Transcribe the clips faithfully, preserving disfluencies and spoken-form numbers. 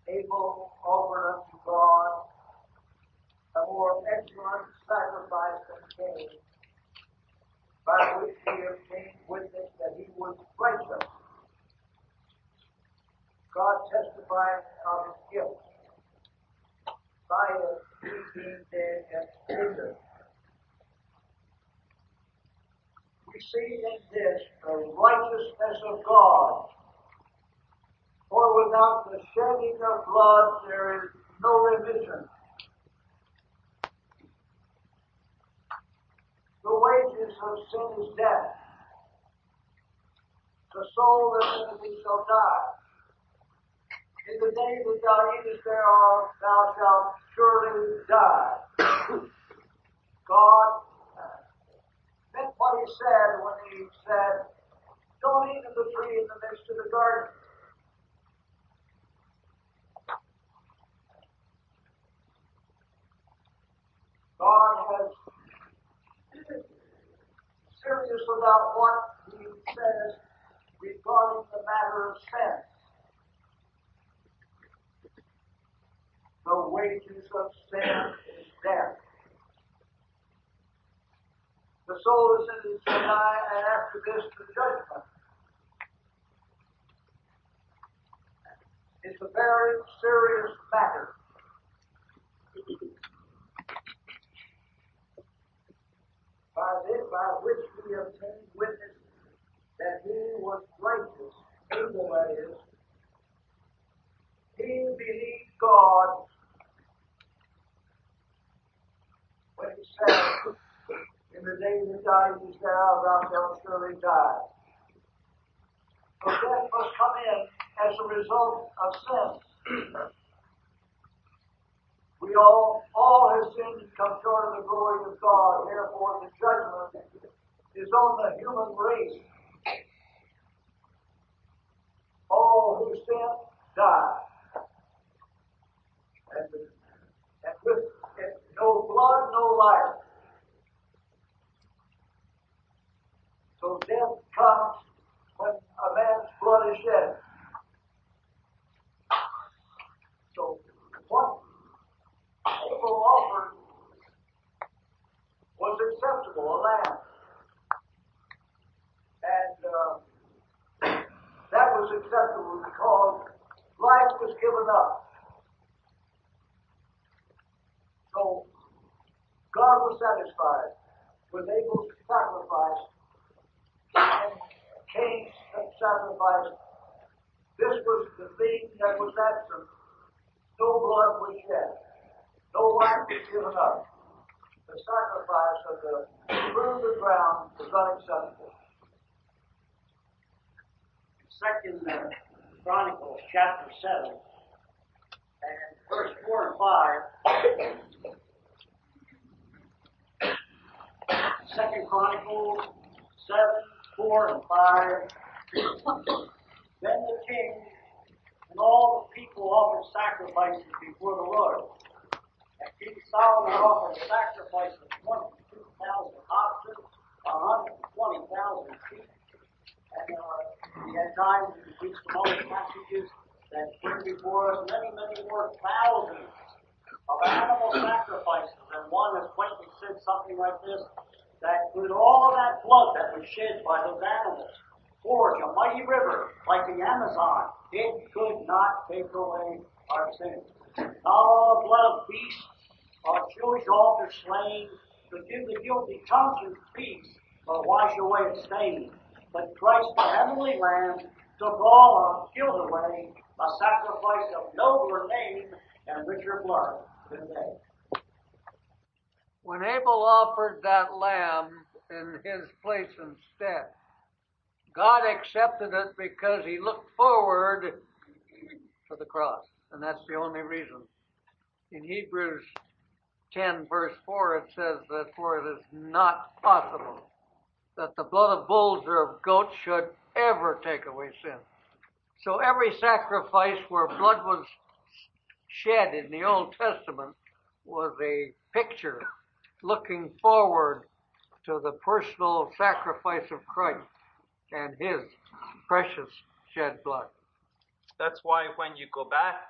Abel offered unto God a more excellent sacrifice than Cain, by which he obtained witness that he was righteous, God testifying of his guilt, by it he being dead and risen. We see in this the righteousness of God. For without the shedding of blood, there is no remission. The wages of sin is death. The soul that in it shall die. In the day that thou eatest thereof, thou shalt surely die. God meant what he said when he said, don't eat of the tree in the midst of the garden. God has serious about what he says regarding the matter of sin. The wages of sin is death. The soul is in its die, and after this, the judgment. It's a very serious matter. By this, by which we obtained witness that he was righteous, Abel that is, he believed God when he said, in the day that thou eatest thereof, thou shalt surely die. So death must come in as a result of sin. We all, all have sinned and come short of the glory of God. Therefore, the judgment is on the human race. All who sin die. And, and with it, no blood, no life. So death comes when a man's blood is shed. So what Abel offered was acceptable, a lamb. And uh, that was acceptable because life was given up. So God was satisfied with Abel's sacrifice and Cain's sacrifice. This was the thing that was absent. No blood was shed. No life was given up. The sacrifice of the fruit of the ground was unacceptable. Second uh, Chronicles chapter seven and verse four and five. Second Chronicles seven, four and five. Then the king and all the people offered sacrifices before the Lord. And King Solomon offered a sacrifice of twenty-two thousand oxen, one hundred twenty thousand sheep. And uh, we had time to teach some other passages that bring before us many, many more thousands of animal sacrifices. And one has quaintly said something like this, that with all of that blood that was shed by those animals, forge a mighty river like the Amazon, it could not take away our sins. Not all blood of beasts or Jewish altar slain could give the guilty conscience peace or wash away its stain. But Christ, the heavenly Lamb, took all our guilt away, a sacrifice of nobler name and richer blood than they. When Abel offered that lamb in his place instead, God accepted it because he looked forward to the cross. And that's the only reason. In Hebrews ten, verse four, it says that for it is not possible that the blood of bulls or of goats should ever take away sin. So every sacrifice where blood was shed in the Old Testament was a picture looking forward to the personal sacrifice of Christ and his precious shed blood. That's why when you go back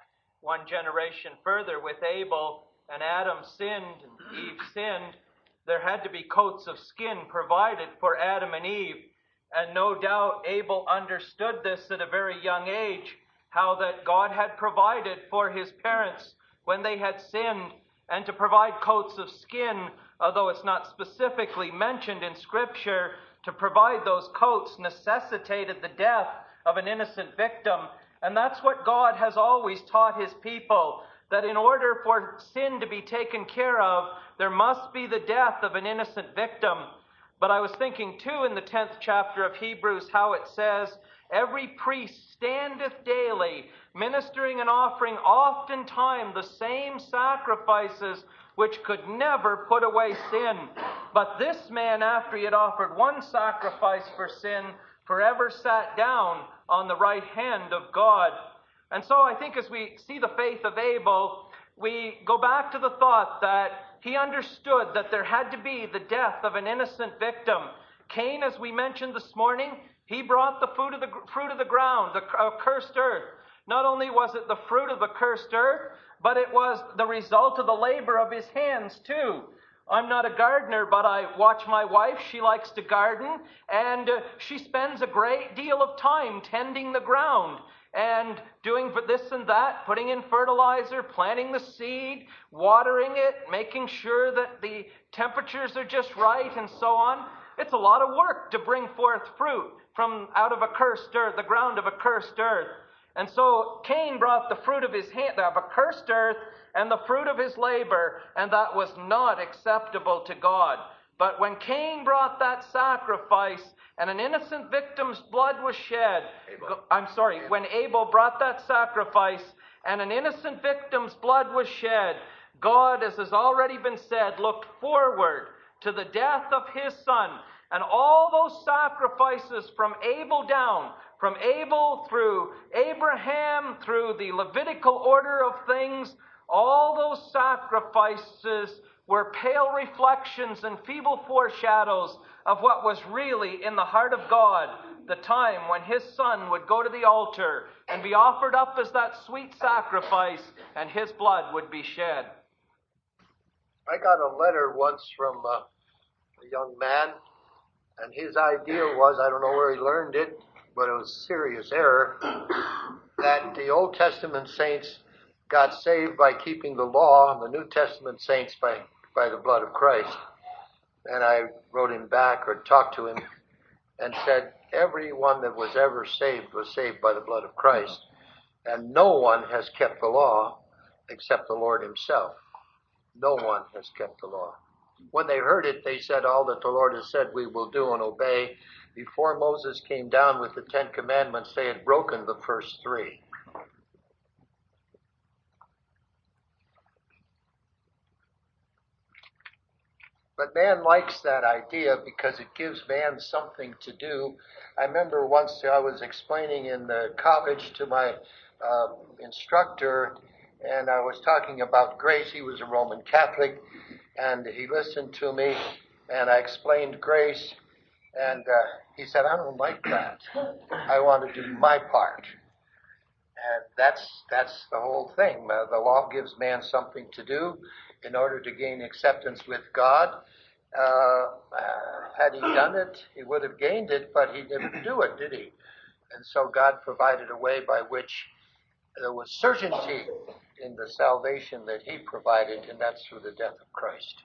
one generation further with Abel, and Adam sinned and Eve sinned, there had to be coats of skin provided for Adam and Eve. And no doubt Abel understood this at a very young age, how that God had provided for his parents when they had sinned, and to provide coats of skin, although it's not specifically mentioned in Scripture, to provide those coats necessitated the death of an innocent victim. And that's what God has always taught his people, that in order for sin to be taken care of, there must be the death of an innocent victim. But I was thinking too in the tenth chapter of Hebrews how it says, every priest standeth daily, ministering and offering oftentimes the same sacrifices which could never put away sin. But this man, after he had offered one sacrifice for sin, forever sat down on the right hand of God. And so I think as we see the faith of Abel, we go back to the thought that he understood that there had to be the death of an innocent victim. Cain, as we mentioned this morning, he brought the fruit of the, fruit of the ground, the uh, cursed earth. Not only was it the fruit of the cursed earth, but it was the result of the labor of his hands too. I'm not a gardener, but I watch my wife. She likes to garden, and uh, she spends a great deal of time tending the ground and doing this and that, putting in fertilizer, planting the seed, watering it, making sure that the temperatures are just right, and so on. It's a lot of work to bring forth fruit from out of a cursed earth, the ground of a cursed earth. And so Cain brought the fruit of his hand, of a cursed earth, and the fruit of his labor, and that was not acceptable to God. But when Cain brought that sacrifice, and an innocent victim's blood was shed, Abel. I'm sorry, Abel. When Abel brought that sacrifice, and an innocent victim's blood was shed, God, as has already been said, looked forward to the death of his son. And all those sacrifices from Abel down, from Abel through Abraham, through the Levitical order of things, all those sacrifices were pale reflections and feeble foreshadows of what was really in the heart of God, the time when his son would go to the altar and be offered up as that sweet sacrifice, and his blood would be shed. I got a letter once from uh, a young man, and his idea was, I don't know where he learned it, but it was serious error, that the Old Testament saints got saved by keeping the law, and the New Testament saints by, by the blood of Christ. And I wrote him back, or talked to him, and said, everyone that was ever saved was saved by the blood of Christ, and no one has kept the law except the Lord himself. No one has kept the law. When they heard it, they said, all that the Lord has said we will do and obey. Before Moses came down with the Ten Commandments, they had broken the first three. But man likes that idea because it gives man something to do. I remember once I was explaining in the college to my uh, instructor, and I was talking about grace. He was a Roman Catholic, and he listened to me, and I explained grace, and uh, he said, I don't like that. I want to do my part. And that's that's the whole thing. Uh, the law gives man something to do in order to gain acceptance with God. Uh, uh, had he done it, he would have gained it, but he didn't do it, did he? And so God provided a way by which there was certainty in the salvation that he provided, and that's through the death of Christ.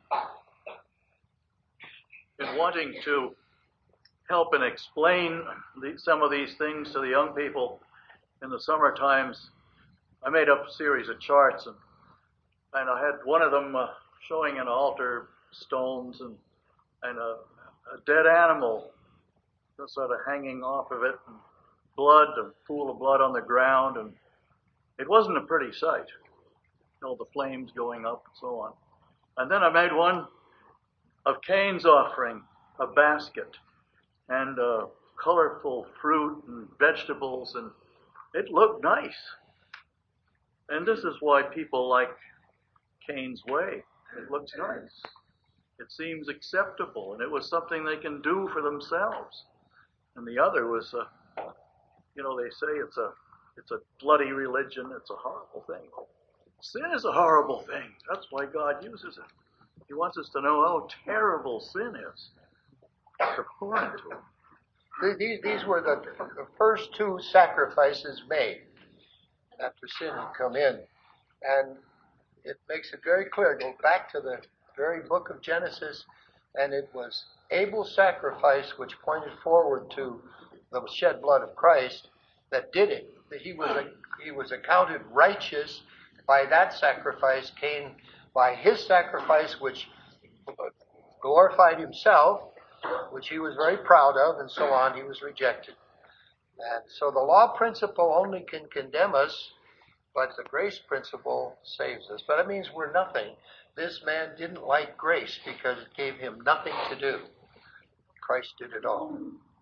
In wanting to help and explain the, some of these things to the young people in the summer times, I made up a series of charts, and, and I had one of them uh, showing an altar, stones, and, and a, a dead animal sort of hanging off of it, and blood, a pool of blood on the ground, and it wasn't a pretty sight. You know, the flames going up and so on. And then I made one of Cain's offering, a basket, and uh, colorful fruit and vegetables, and it looked nice. And this is why people like Cain's way. It looks nice. It seems acceptable, and it was something they can do for themselves. And the other was, uh, you know, they say it's a It's a bloody religion. It's a horrible thing. Sin is a horrible thing. That's why God uses it. He wants us to know how terrible sin is. It's abhorrent to him. These, these were the, the first two sacrifices made after sin had come in. And it makes it very clear. Go back to the very book of Genesis, and it was Abel's sacrifice which pointed forward to the shed blood of Christ that did it. That he was a, he was accounted righteous by that sacrifice. Cain, by his sacrifice, which glorified himself, which he was very proud of, and so on, he was rejected. And so the law principle only can condemn us, but the grace principle saves us. But it means we're nothing. This man didn't like grace because it gave him nothing to do. Christ did it all.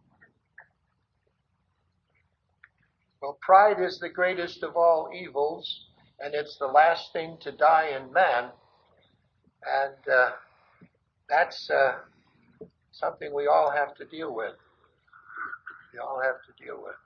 Well, pride is the greatest of all evils, and it's the last thing to die in man. And uh, that's uh, something we all have to deal with. We all have to deal with.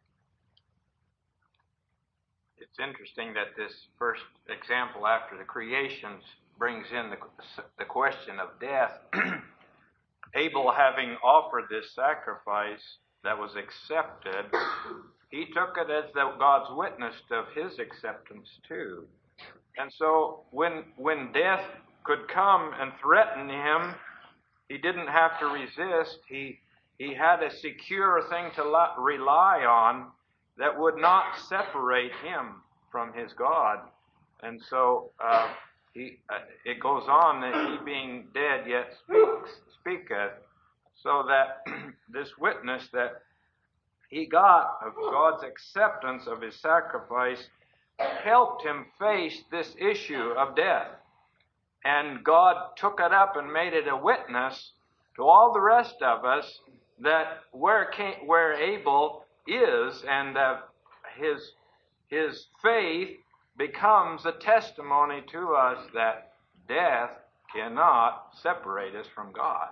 It's interesting that this first example after the creations brings in the, the question of death. Abel, having offered this sacrifice that was accepted, he took it as the, God's witness of his acceptance too. And so when when death could come and threaten him, he didn't have to resist. He he had a secure thing to rely on that would not separate him from his God. And so uh, he uh, it goes on that he being dead yet speaks, speaketh, so that this witness that he got of God's acceptance of his sacrifice helped him face this issue of death. And God took it up and made it a witness to all the rest of us that where Cain, where Abel is, and uh, his his faith becomes a testimony to us that death cannot separate us from God.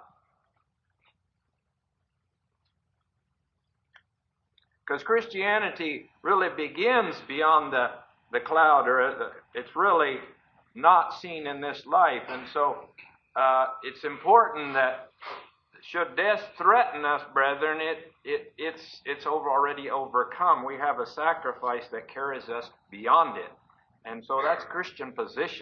Because Christianity really begins beyond the, the cloud, or the, it's really not seen in this life. And so uh, it's important that should death threaten us, brethren, it, it it's it's over, already overcome. We have a sacrifice that carries us beyond it. And so that's Christian position.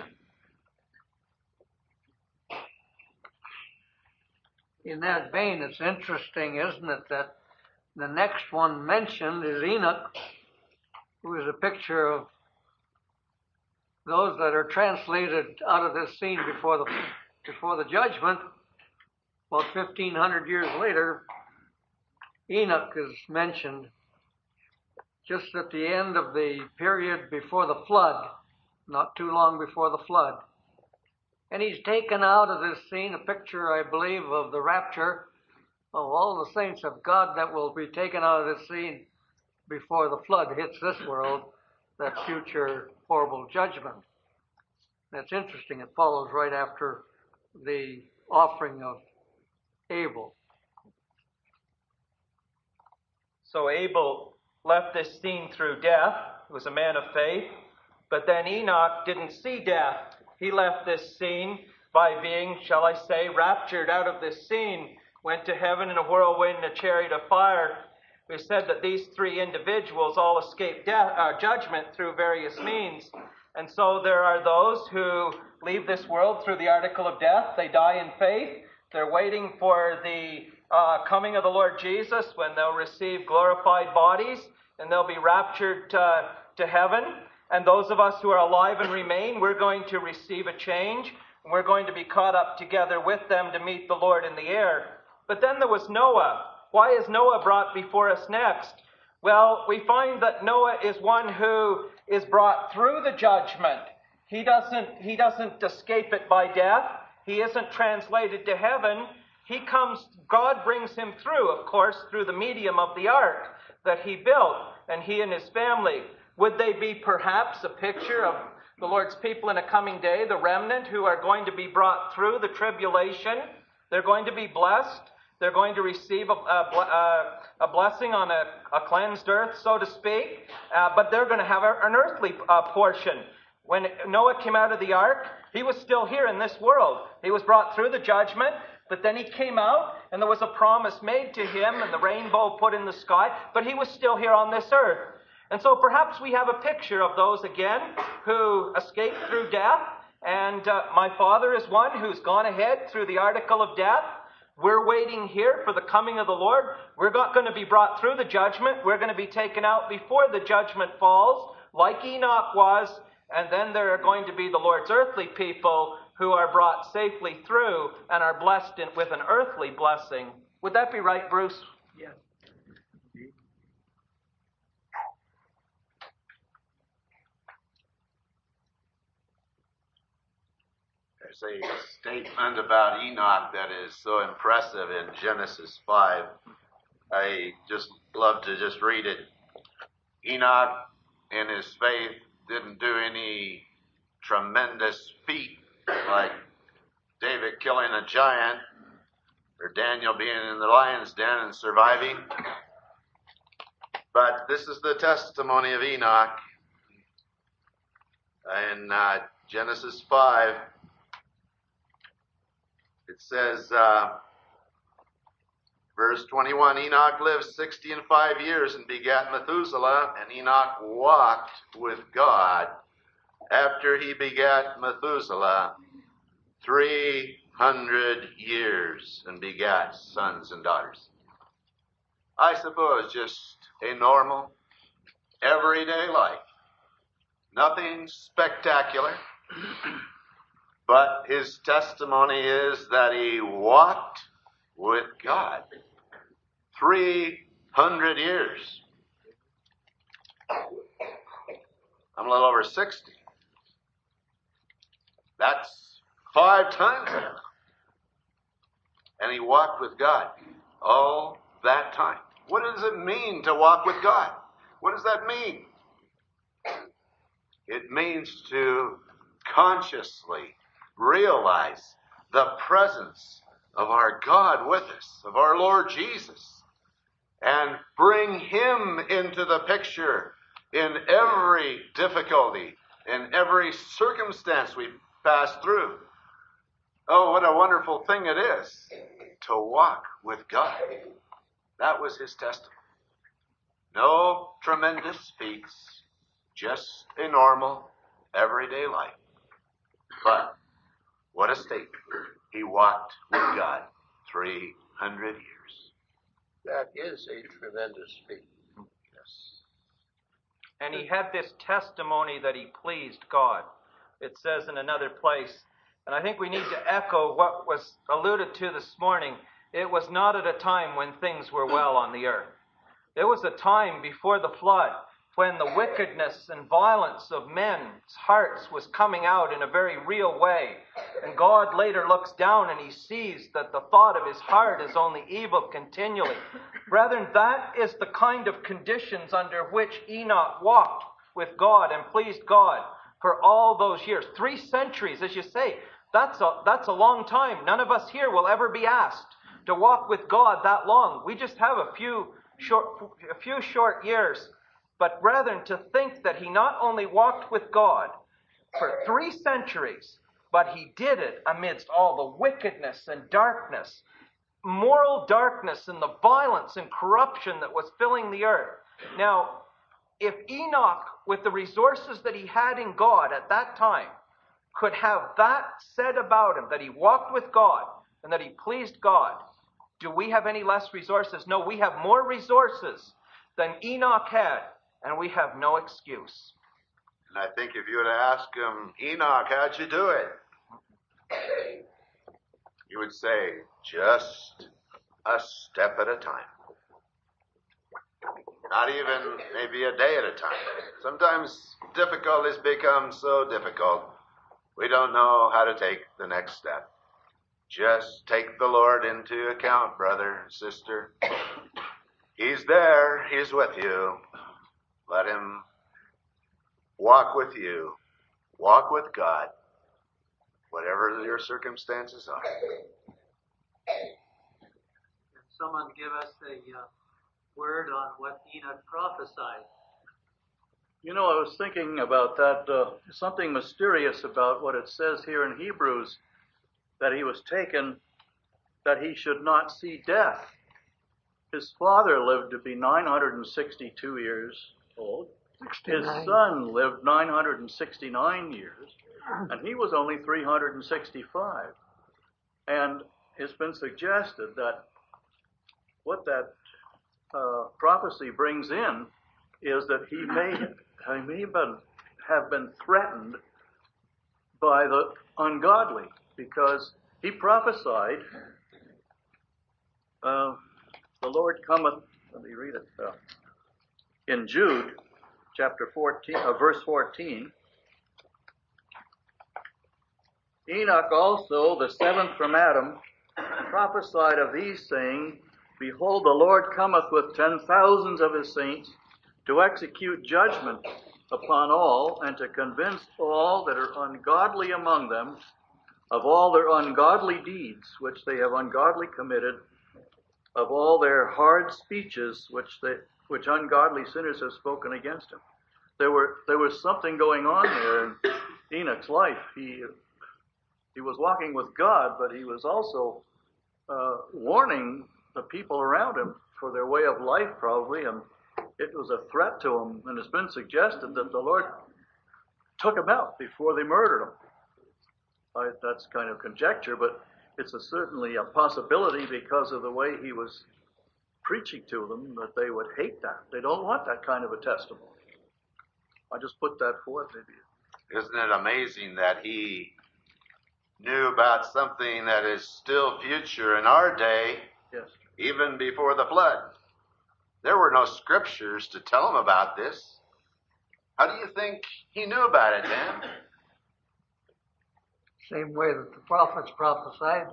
In that vein, it's interesting, isn't it, that the next one mentioned is Enoch, who is a picture of those that are translated out of this scene before the before the judgment. About fifteen hundred years later, Enoch is mentioned just at the end of the period before the flood, not too long before the flood. And he's taken out of this scene a picture, I believe, of the rapture of all the saints of God that will be taken out of this scene before the flood hits this world, that future horrible judgment. That's interesting. It follows right after the offering of Abel. So Abel left this scene through death. He was a man of faith. But then Enoch didn't see death. He left this scene by being, shall I say, raptured out of this scene, went to heaven in a whirlwind and a chariot of fire. We said that these three individuals all escaped death, uh, judgment through various means. And so there are those who leave this world through the article of death. They die in faith. They're waiting for the uh, coming of the Lord Jesus, when they'll receive glorified bodies and they'll be raptured uh, to heaven. And those of us who are alive and remain, we're going to receive a change, and we're going to be caught up together with them to meet the Lord in the air. But then there was Noah. Why is Noah brought before us next? Well, we find that Noah is one who is brought through the judgment. He doesn't, he doesn't escape it by death. He isn't translated to heaven. He comes, God brings him through, of course, through the medium of the ark that he built, and he and his family. Would they be perhaps a picture of the Lord's people in a coming day, the remnant who are going to be brought through the tribulation? They're going to be blessed. They're going to receive a, a, a blessing on a, a cleansed earth, so to speak, uh, but they're going to have a, an earthly uh, portion. When Noah came out of the ark, he was still here in this world. He was brought through the judgment, but then he came out, and there was a promise made to him, and the rainbow put in the sky, but he was still here on this earth. And so perhaps we have a picture of those again who escaped through death, and uh, my father is one who's gone ahead through the article of death. We're waiting here for the coming of the Lord. We're not going to be brought through the judgment. We're going to be taken out before the judgment falls, like Enoch was. And then there are going to be the Lord's earthly people who are brought safely through and are blessed in, with an earthly blessing. Would that be right, Bruce? Yes. There's a statement about Enoch that is so impressive in Genesis five. I just love to just read it. Enoch, in his faith, didn't do any tremendous feat like David killing a giant or Daniel being in the lion's den and surviving. But this is the testimony of Enoch in uh, Genesis five. It says, uh, verse twenty-one, Enoch lived sixty and five years and begat Methuselah, and Enoch walked with God after he begat Methuselah three hundred years and begat sons and daughters. I suppose just a normal, everyday life. Nothing spectacular. But his testimony is that he walked with God three hundred years. I'm a little over sixty. That's five times that. And he walked with God all that time. What does it mean to walk with God? What does that mean? It means to consciously realize the presence of our God with us, of our Lord Jesus, and bring Him into the picture in every difficulty, in every circumstance we pass through. Oh, what a wonderful thing it is to walk with God. That was his testimony. No tremendous feats, just a normal, everyday life. But what a statement. He walked with God three hundred years. That is a tremendous feat. Yes. And he had this testimony that he pleased God. It says in another place, and I think we need to echo what was alluded to this morning. It was not at a time when things were well on the earth. There was a time before the flood when the wickedness and violence of men's hearts was coming out in a very real way. And God later looks down and he sees that the thought of his heart is only evil continually. Brethren, that is the kind of conditions under which Enoch walked with God and pleased God for all those years. Three centuries, as you say, that's a, that's a long time. None of us here will ever be asked to walk with God that long. We just have a few short, a few short years. But brethren, to think that he not only walked with God for three centuries, but he did it amidst all the wickedness and darkness, moral darkness and the violence and corruption that was filling the earth. Now, if Enoch, with the resources that he had in God at that time, could have that said about him, that he walked with God and that he pleased God, do we have any less resources? No, we have more resources than Enoch had. And we have no excuse. And I think if you were to ask him, Enoch, how'd you do it? He would say, just a step at a time. Not even maybe a day at a time. Sometimes difficulties become so difficult, we don't know how to take the next step. Just take the Lord into account, brother, sister. He's there. He's with you. Let him walk with you. Walk with God, whatever your circumstances are. someone give us a uh, word on what Enoch prophesied? You know, I was thinking about that, uh, something mysterious about what it says here in Hebrews, that he was taken, that he should not see death. His father lived to be nine hundred sixty-two years old. sixty-nine. His son lived nine hundred sixty-nine years, and he was only three hundred sixty-five. And it's been suggested that what that uh, prophecy brings in is that he may, he may been, have been threatened by the ungodly, because he prophesied, uh, the Lord cometh, let me read it, uh, in Jude, chapter fourteen, uh, verse fourteen. Enoch also, the seventh from Adam, prophesied of these, saying, Behold, the Lord cometh with ten thousands of his saints to execute judgment upon all, and to convince all that are ungodly among them of all their ungodly deeds which they have ungodly committed, of all their hard speeches which they which ungodly sinners have spoken against him. There were there was something going on there in Enoch's life. He he was walking with God, but he was also uh, warning the people around him for their way of life, probably, and it was a threat to him. And it's been suggested that the Lord took him out before they murdered him. I, that's kind of conjecture, but it's a, certainly a possibility because of the way he was preaching to them, that they would hate that. They don't want that kind of a testimony. I just put that forth, maybe. Isn't it amazing that he knew about something that is still future in our day, yes, even before the flood? There were no scriptures to tell him about this. How do you think he knew about it, Dan? Same way that the prophets prophesied.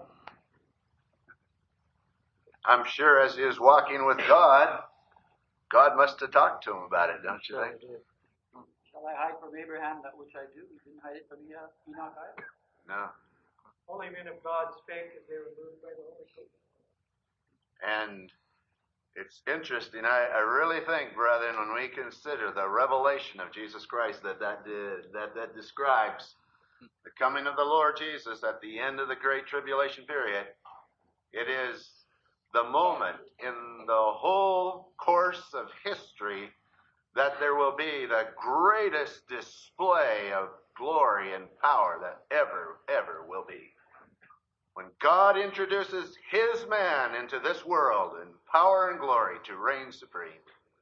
I'm sure as he was walking with God, God must have talked to him about it, don't you think? Shall I hide from Abraham that which I do? He didn't hide it from Enoch either. No. Only men of God spake as they were moved by the Holy Spirit. And it's interesting. I, I really think, brethren, when we consider the revelation of Jesus Christ that that, did, that that describes the coming of the Lord Jesus at the end of the Great Tribulation period, it is the moment in the whole course of history that there will be the greatest display of glory and power that ever, ever will be. When God introduces his man into this world in power and glory to reign supreme.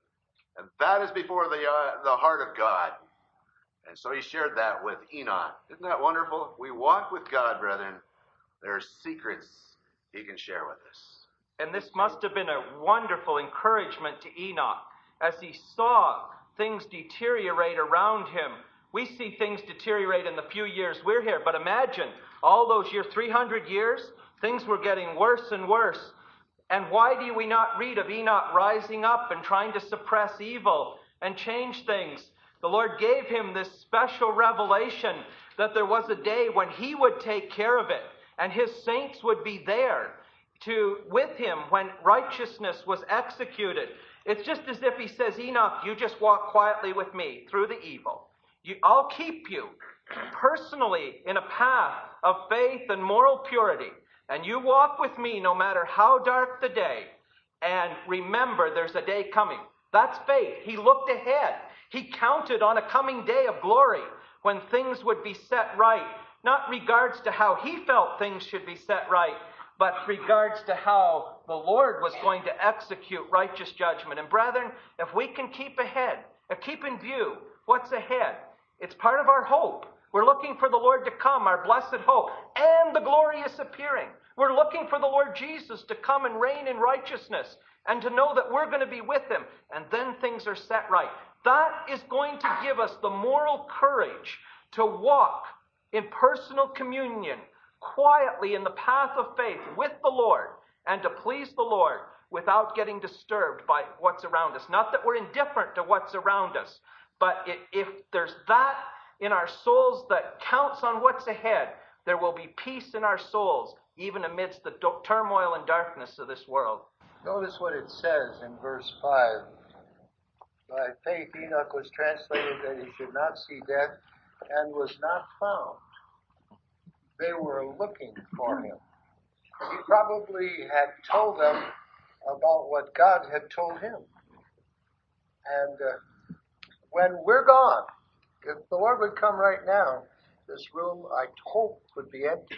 And that is before the, uh, the heart of God. And so he shared that with Enoch. Isn't that wonderful? We walk with God, brethren. There are secrets he can share with us. And this must have been a wonderful encouragement to Enoch as he saw things deteriorate around him. We see things deteriorate in the few years we're here, but imagine all those years, three hundred years, things were getting worse and worse. And why do we not read of Enoch rising up and trying to suppress evil and change things? The Lord gave him this special revelation that there was a day when he would take care of it, and his saints would be there to with him when righteousness was executed. It's just as if he says, Enoch, you just walk quietly with me through the evil. You, I'll keep you personally in a path of faith and moral purity. And you walk with me no matter how dark the day. And remember, there's a day coming. That's faith. He looked ahead. He counted on a coming day of glory when things would be set right. Not regards to how he felt things should be set right, but regards to how the Lord was going to execute righteous judgment. And brethren, if we can keep ahead, if keep in view what's ahead, it's part of our hope. We're looking for the Lord to come, our blessed hope, and the glorious appearing. We're looking for the Lord Jesus to come and reign in righteousness and to know that we're going to be with him, and then things are set right. That is going to give us the moral courage to walk in personal communion, quietly in the path of faith with the Lord, and to please the Lord without getting disturbed by what's around us. Not that we're indifferent to what's around us, but if there's that in our souls that counts on what's ahead, there will be peace in our souls, even amidst the turmoil and darkness of this world. Notice what it says in verse five. By faith Enoch was translated that he should not see death, and was not found. They were looking for him. He probably had told them about what God had told him. And uh, when we're gone, if the Lord would come right now, this room, I hope, would be empty.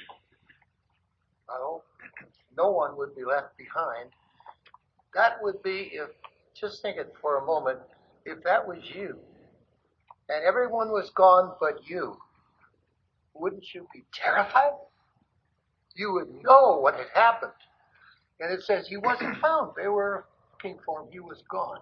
I hope no one would be left behind. That would be, if, just think it for a moment, if that was you, and everyone was gone but you, wouldn't you be terrified? You would know what had happened. And it says he wasn't found. They were looking for him. He was gone.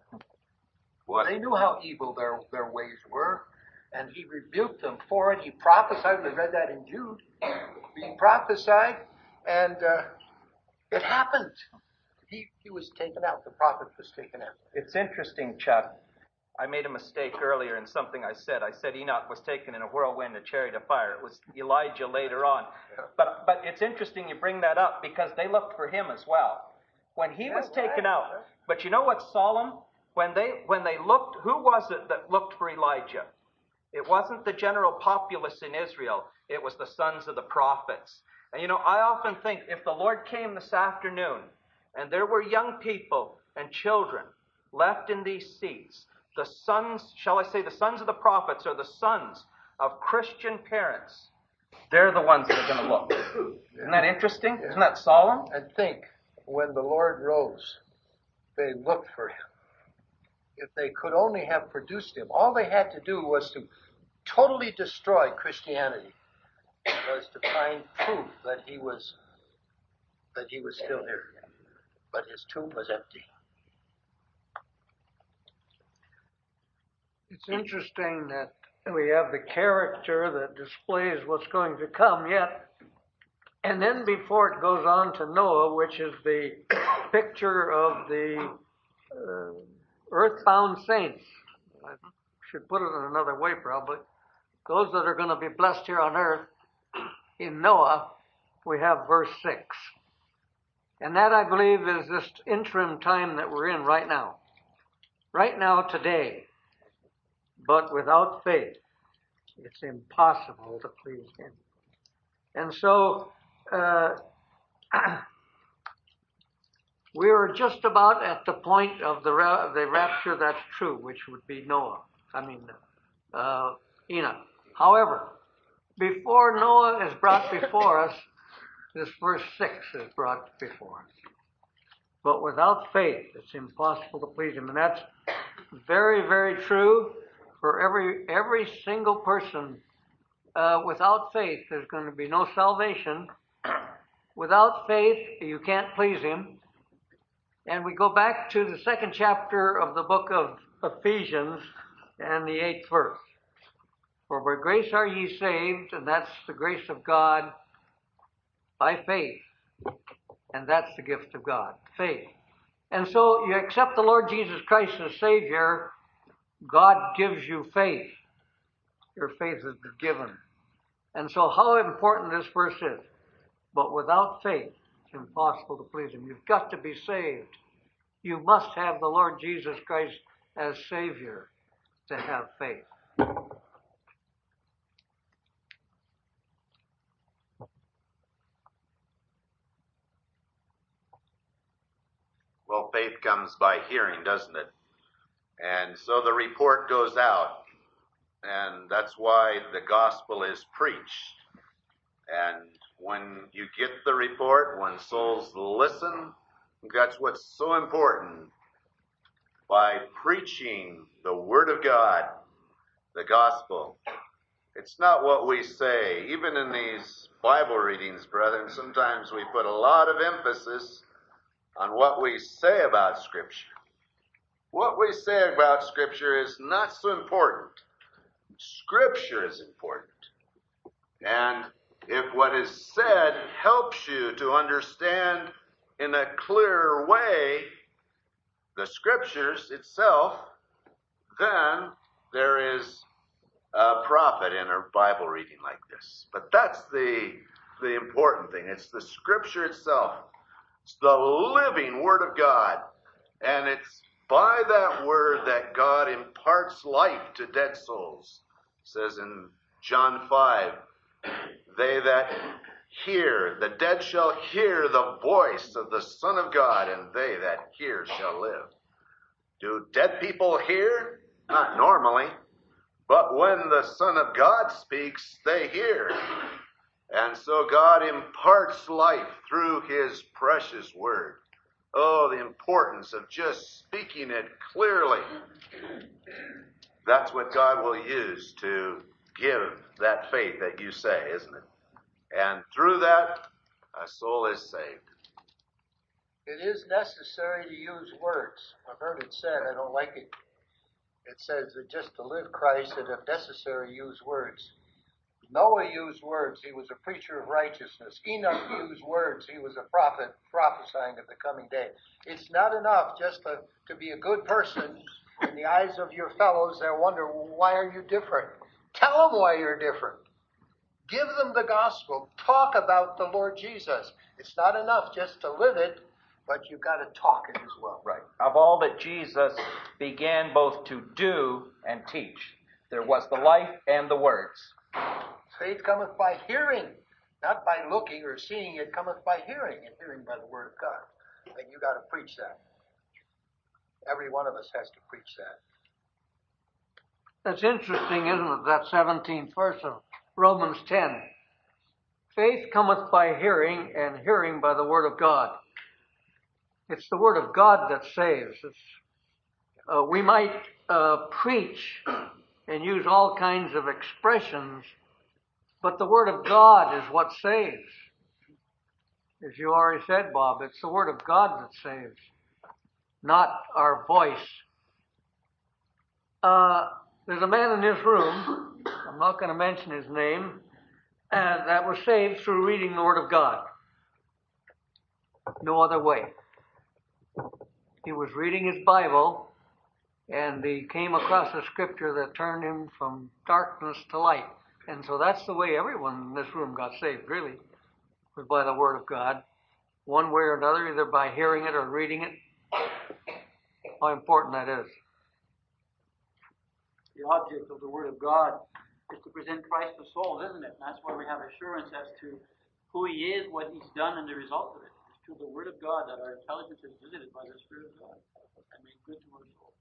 What? They knew how evil their, their ways were, and he rebuked them for it. He prophesied. We read that in Jude. He prophesied, and uh, it happened. He, he was taken out. The prophet was taken out. It's interesting, Chuck. I made a mistake earlier in something I said. I said Enoch was taken in a whirlwind, a chariot of fire. It was Elijah later on. But but it's interesting you bring that up because they looked for him as well. When he was taken out, but you know what's solemn? When they when they looked, who was it that looked for Elijah? It wasn't the general populace in Israel. It was the sons of the prophets. And you know, I often think if the Lord came this afternoon and there were young people and children left in these seats, the sons, shall I say, the sons of the prophets or the sons of Christian parents, they're the ones that are going to look. Isn't that interesting? Isn't that solemn? And think, when the Lord rose, they looked for him. If they could only have produced him, all they had to do was to totally destroy Christianity, was to find proof that he was that he was still here. But his tomb was empty. It's interesting that we have the character that displays what's going to come yet. And then before it goes on to Noah, which is the picture of the uh, earthbound saints. I should put it in another way probably. Those that are going to be blessed here on earth. In Noah, we have verse six. And that, I believe, is this interim time that we're in right now. Right now, today. But without faith, it's impossible to please him. And so, uh, we are just about at the point of the, ra- the rapture that's true, which would be Noah. I mean, uh, Enoch. However, before Noah is brought before us, this verse six is brought before us. But without faith, it's impossible to please him. And that's very, very true for every every single person. Uh, without faith, there's going to be no salvation. Without faith, you can't please him. And we go back to the second chapter of the book of Ephesians and the eighth verse. For by grace are ye saved, and that's the grace of God, by faith. And that's the gift of God, faith. And so you accept the Lord Jesus Christ as Savior, God gives you faith. Your faith is given. And so how important this verse is. But without faith, it's impossible to please him. You've got to be saved. You must have the Lord Jesus Christ as Savior to have faith. Well, faith comes by hearing, doesn't it? And so the report goes out, and that's why the gospel is preached. And when you get the report, when souls listen, that's what's so important. By preaching the Word of God, the gospel. It's not what we say. Even in these Bible readings, brethren, sometimes we put a lot of emphasis on what we say about Scripture. What we say about Scripture is not so important. Scripture is important. And if what is said helps you to understand in a clearer way the Scriptures itself, then there is a profit in a Bible reading like this. But that's the, the important thing. It's the Scripture itself. It's the living Word of God. And it's by that Word that God imparts life to dead souls. It says in John five, they that hear, the dead shall hear the voice of the Son of God, and they that hear shall live. Do dead people hear? Not normally. But when the Son of God speaks, they hear. And so God imparts life through His precious Word. Oh, the importance of just speaking it clearly. That's what God will use to give that faith that you say, isn't it? And through that, a soul is saved. It is necessary to use words. I've heard it said, I don't like it. It says that just to live Christ, and if necessary, use words. Noah used words. He was a preacher of righteousness. Enoch used words. He was a prophet prophesying of the coming day. It's not enough just to, to be a good person in the eyes of your fellows. They wonder, why are you different? Tell them why you're different. Give them the gospel. Talk about the Lord Jesus. It's not enough just to live it, but you've got to talk it as well. Right. Of all that Jesus began both to do and teach, there was the life and the words. Faith cometh by hearing, not by looking or seeing. It cometh by hearing, and hearing by the Word of God. And you got to preach that. Every one of us has to preach that. That's interesting, isn't it? That seventeenth verse of Romans ten. Faith cometh by hearing, and hearing by the Word of God. It's the Word of God that saves. It's, uh, we might uh, preach and use all kinds of expressions, but the Word of God is what saves. As you already said, Bob, it's the Word of God that saves, not our voice. Uh, there's a man in this room, I'm not going to mention his name, uh, that was saved through reading the Word of God. No other way. He was reading his Bible, and he came across a scripture that turned him from darkness to light. And so that's the way everyone in this room got saved, really, was by the Word of God. One way or another, either by hearing it or reading it. How important that is. The object of the Word of God is to present Christ to souls, isn't it? And that's why we have assurance as to who He is, what He's done, and the result of it. It's through the Word of God that our intelligence is visited by the Spirit of God and made good to our souls.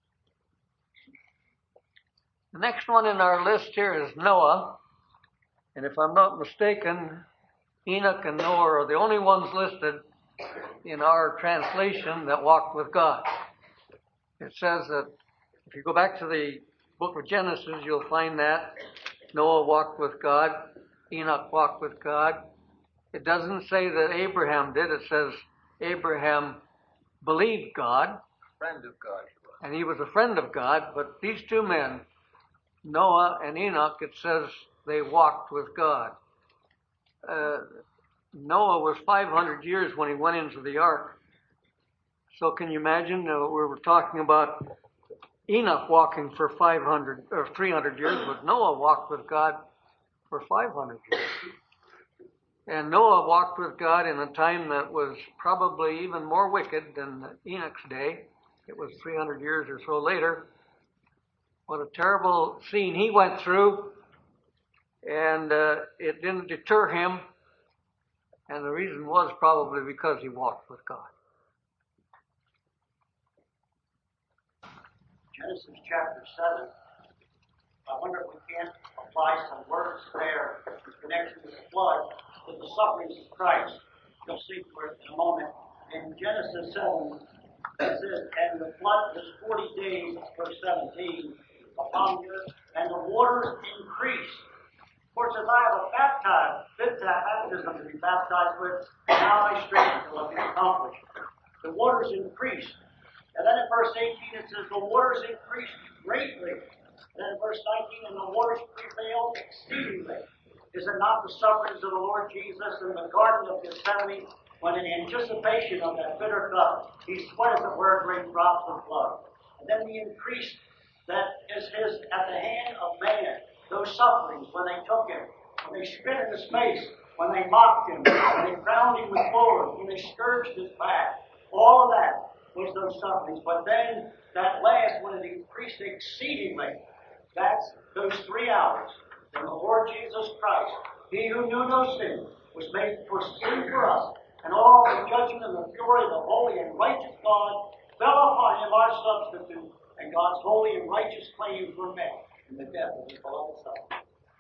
The next one in our list here is Noah. And if I'm not mistaken, Enoch and Noah are the only ones listed in our translation that walked with God. It says that if you go back to the book of Genesis, you'll find that Noah walked with God, Enoch walked with God. It doesn't say that Abraham did. It says Abraham believed God. Friend of God. And he was a friend of God. But these two men, Noah and Enoch, it says they walked with God. Uh, Noah was five hundred years when he went into the ark. So can you imagine, uh, we were talking about Enoch walking for five hundred or three hundred years, but Noah walked with God for five hundred years. And Noah walked with God in a time that was probably even more wicked than Enoch's day. It was three hundred years or so later. What a terrible scene he went through, and uh, it didn't deter him. And the reason was probably because he walked with God. Genesis chapter seven. I wonder if we can't apply some words there in connection with the flood to the sufferings of Christ. You'll see for it in a moment. In Genesis seven, it says, and the flood was forty days, verse seventeen, upon the earth, and the waters increased. Of course, as I have a baptized, fit to have baptism to be baptized with, now my strength will be accomplished. The waters increased. And then in verse eighteen it says, the waters increased greatly. And then in verse nineteen, and the waters prevailed exceedingly. Is it not the sufferings of the Lord Jesus in the Garden of Gethsemane, when in anticipation of that bitter cup, he sweat as it were great drops of blood? And then the increase that is his at the hand of man, those sufferings when they took him, when they spit in his face, when they mocked him, when they crowned him with thorns, when they scourged his back. All of that was those sufferings. But then that last one, it increased exceedingly. That's those three hours. When the Lord Jesus Christ, He who knew no sin, was made for sin for us, and all the judgment and the fury of the holy and righteous God fell upon Him, our substitute, and God's holy and righteous claims were met in the death of His beloved Son.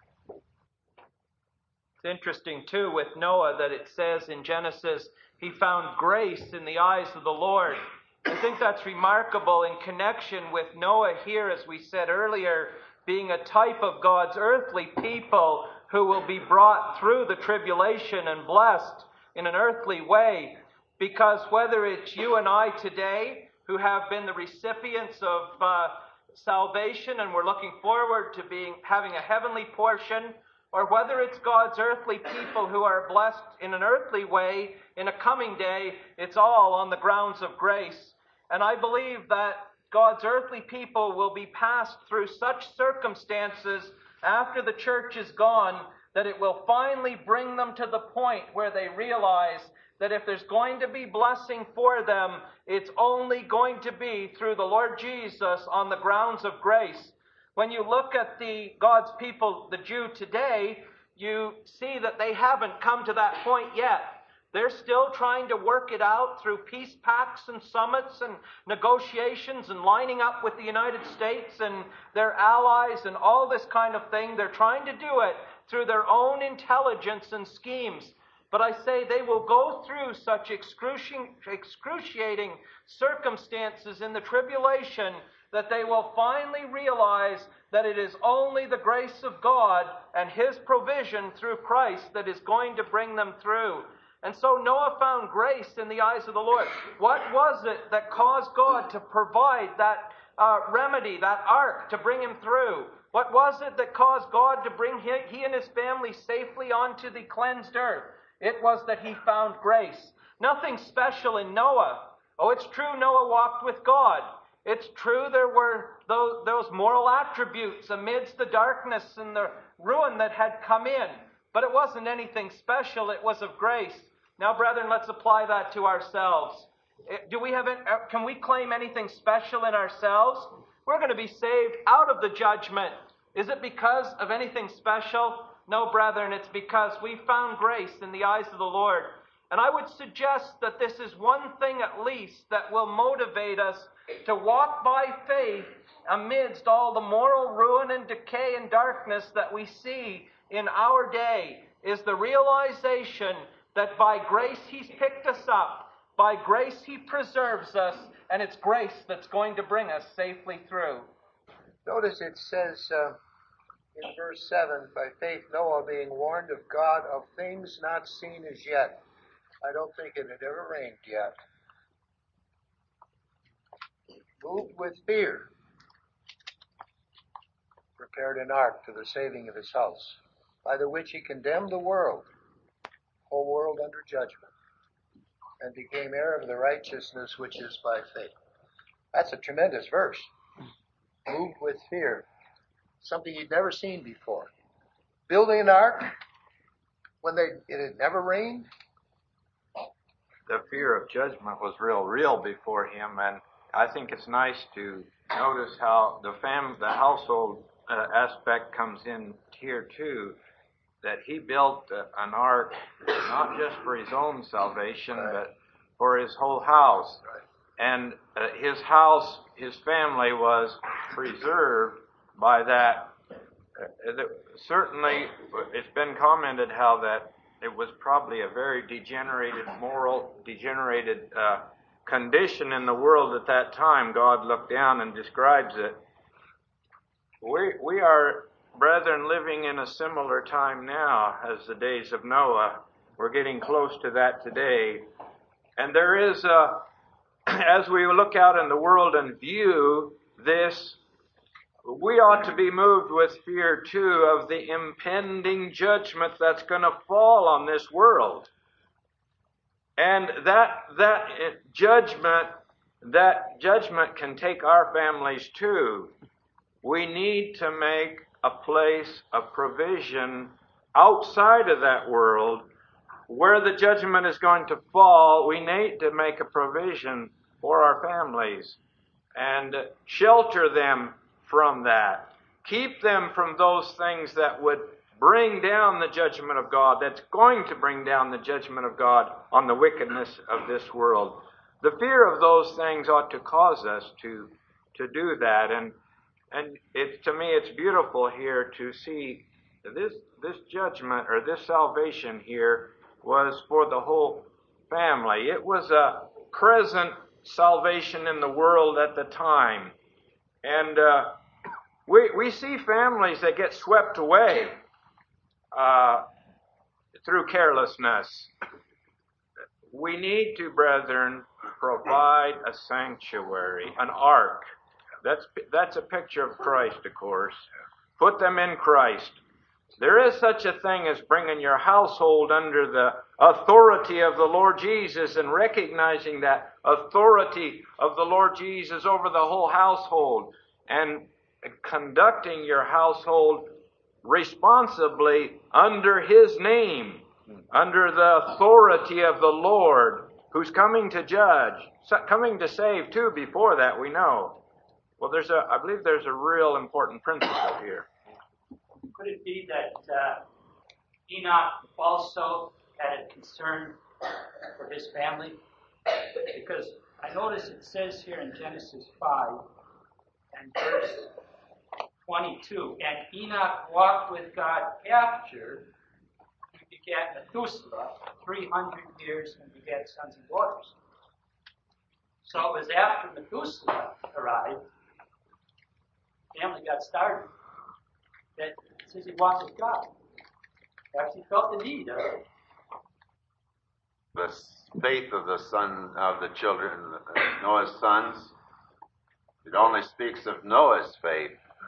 It's interesting, too, with Noah that it says in Genesis, he found grace in the eyes of the Lord. I think that's remarkable in connection with Noah here, as we said earlier, being a type of God's earthly people who will be brought through the tribulation and blessed in an earthly way. Because whether it's you and I today who have been the recipients of uh, salvation and we're looking forward to being having a heavenly portion, or whether it's God's earthly people who are blessed in an earthly way in a coming day, it's all on the grounds of grace. And I believe that God's earthly people will be passed through such circumstances after the church is gone that it will finally bring them to the point where they realize that if there's going to be blessing for them, it's only going to be through the Lord Jesus on the grounds of grace. When you look at the God's people, the Jew today, you see that they haven't come to that point yet. They're still trying to work it out through peace pacts and summits and negotiations and lining up with the United States and their allies and all this kind of thing. They're trying to do it through their own intelligence and schemes. But I say they will go through such excruciating, excruciating circumstances in the tribulation that they will finally realize that it is only the grace of God and His provision through Christ that is going to bring them through. And so Noah found grace in the eyes of the Lord. What was it that caused God to provide that uh, remedy, that ark, to bring him through? What was it that caused God to bring he, he and his family safely onto the cleansed earth? It was that he found grace. Nothing special in Noah. Oh, it's true Noah walked with God. It's true there were those, those moral attributes amidst the darkness and the ruin that had come in. But it wasn't anything special. It was of grace. Now, brethren, let's apply that to ourselves. Do we have? Can we claim anything special in ourselves? We're going to be saved out of the judgment. Is it because of anything special? No, brethren, it's because we found grace in the eyes of the Lord. And I would suggest that this is one thing at least that will motivate us to walk by faith amidst all the moral ruin and decay and darkness that we see in our day, is the realization that by grace He's picked us up, by grace He preserves us, and it's grace that's going to bring us safely through. Notice it says uh, in verse seven, by faith Noah, being warned of God of things not seen as yet. I don't think it had ever rained yet. Moved with fear, prepared an ark to the saving of his house, by the which he condemned the world, whole world under judgment, and became heir of the righteousness which is by faith. That's a tremendous verse. Moved with fear. Something you'd never seen before. Building an ark when they, it had never rained. The fear of judgment was real, real before him, and I think it's nice to notice how the fam, the household uh, aspect comes in here too. That he built uh, an ark not just for his own salvation, right, but for his whole house. Right. And uh, his house, his family was preserved by that. Uh, the, certainly, it's been commented how that it was probably a very degenerated, moral, degenerated uh, condition in the world at that time. God looked down and describes it. We, we are, brethren, living in a similar time now as the days of Noah. We're getting close to that today. And there is a, as we look out in the world and view this, we ought to be moved with fear, too, of the impending judgment that's going to fall on this world. And that that judgment, that judgment can take our families, too. We need to make a place of provision outside of that world, where the judgment is going to fall, we need to make a provision for our families and shelter them from that. Keep them from those things that would bring down the judgment of God, that's going to bring down the judgment of God on the wickedness of this world. The fear of those things ought to cause us to, to do that. And and it, to me, it's beautiful here to see this, this judgment or this salvation here was for the whole family. It was a present salvation in the world at the time. And uh, we, we see families that get swept away uh, through carelessness. We need to, brethren, provide a sanctuary, an ark. That's, that's a picture of Christ, of course. Put them in Christ. There is such a thing as bringing your household under the authority of the Lord Jesus and recognizing that authority of the Lord Jesus over the whole household and conducting your household responsibly under His name, under the authority of the Lord, who's coming to judge, coming to save too. Before that, we know. Well, there's a, I believe there's a real important principle here. Could it be that uh, Enoch also had a concern for his family? Because I notice it says here in Genesis five and verse twenty-two, and Enoch walked with God after he begat Methuselah three hundred years and begat sons and daughters. So it was after Methuselah arrived, family got started, that it says he walked with God. Actually felt the need of it. The faith of the son of the children, Noah's sons, it only speaks of Noah's faith.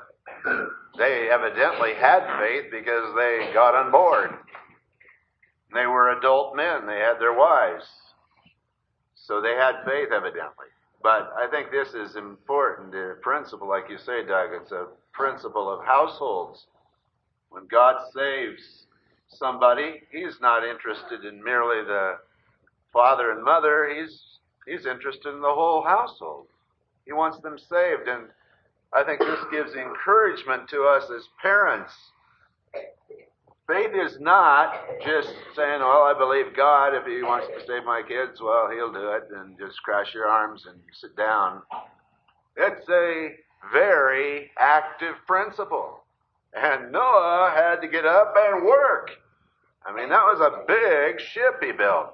They evidently had faith because they got on board. They were adult men. They had their wives. So they had faith, evidently. But I think this is important. The principle, like you say, Doug, it's a principle of households. When God saves somebody, He's not interested in merely the father and mother. He's, he's interested in the whole household. He wants them saved. And I think this gives encouragement to us as parents. Faith is not just saying, well, I believe God. If He wants to save my kids, well, He'll do it. And just cross your arms and sit down. It's a very active principle. And Noah had to get up and work. I mean, that was a big ship he built.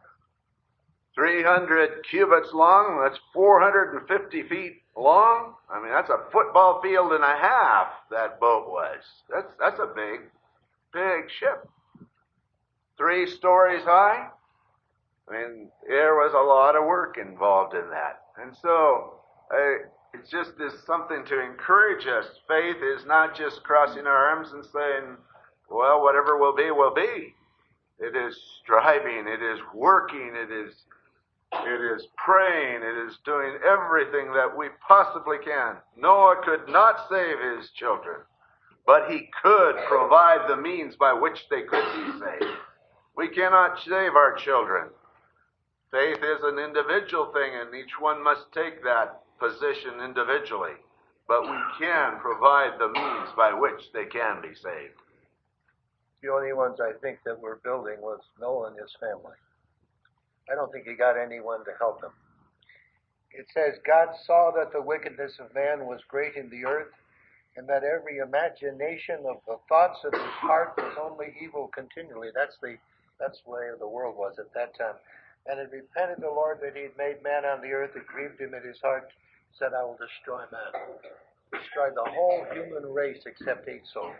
three hundred cubits long, that's four hundred fifty feet long. I mean, that's a football field and a half, that boat was. That's, that's a big, big ship. Three stories high. I mean, there was a lot of work involved in that. And so, I, it's just is something to encourage us. Faith is not just crossing our arms and saying, well, whatever will be, will be. It is striving, it is working, it is it is praying, it is doing everything that we possibly can. Noah could not save his children, but he could provide the means by which they could be saved. We cannot save our children. Faith is an individual thing, and each one must take that position individually. But we can provide the means by which they can be saved. The only ones I think that were building was Noah and his family. I don't think he got anyone to help him. It says, God saw that the wickedness of man was great in the earth, and that every imagination of the thoughts of his heart was only evil continually. That's the that's the way the world was at that time. And it repented the Lord that he had made man on the earth. It grieved him in his heart, said, I will destroy man. Destroy the whole human race except eight souls.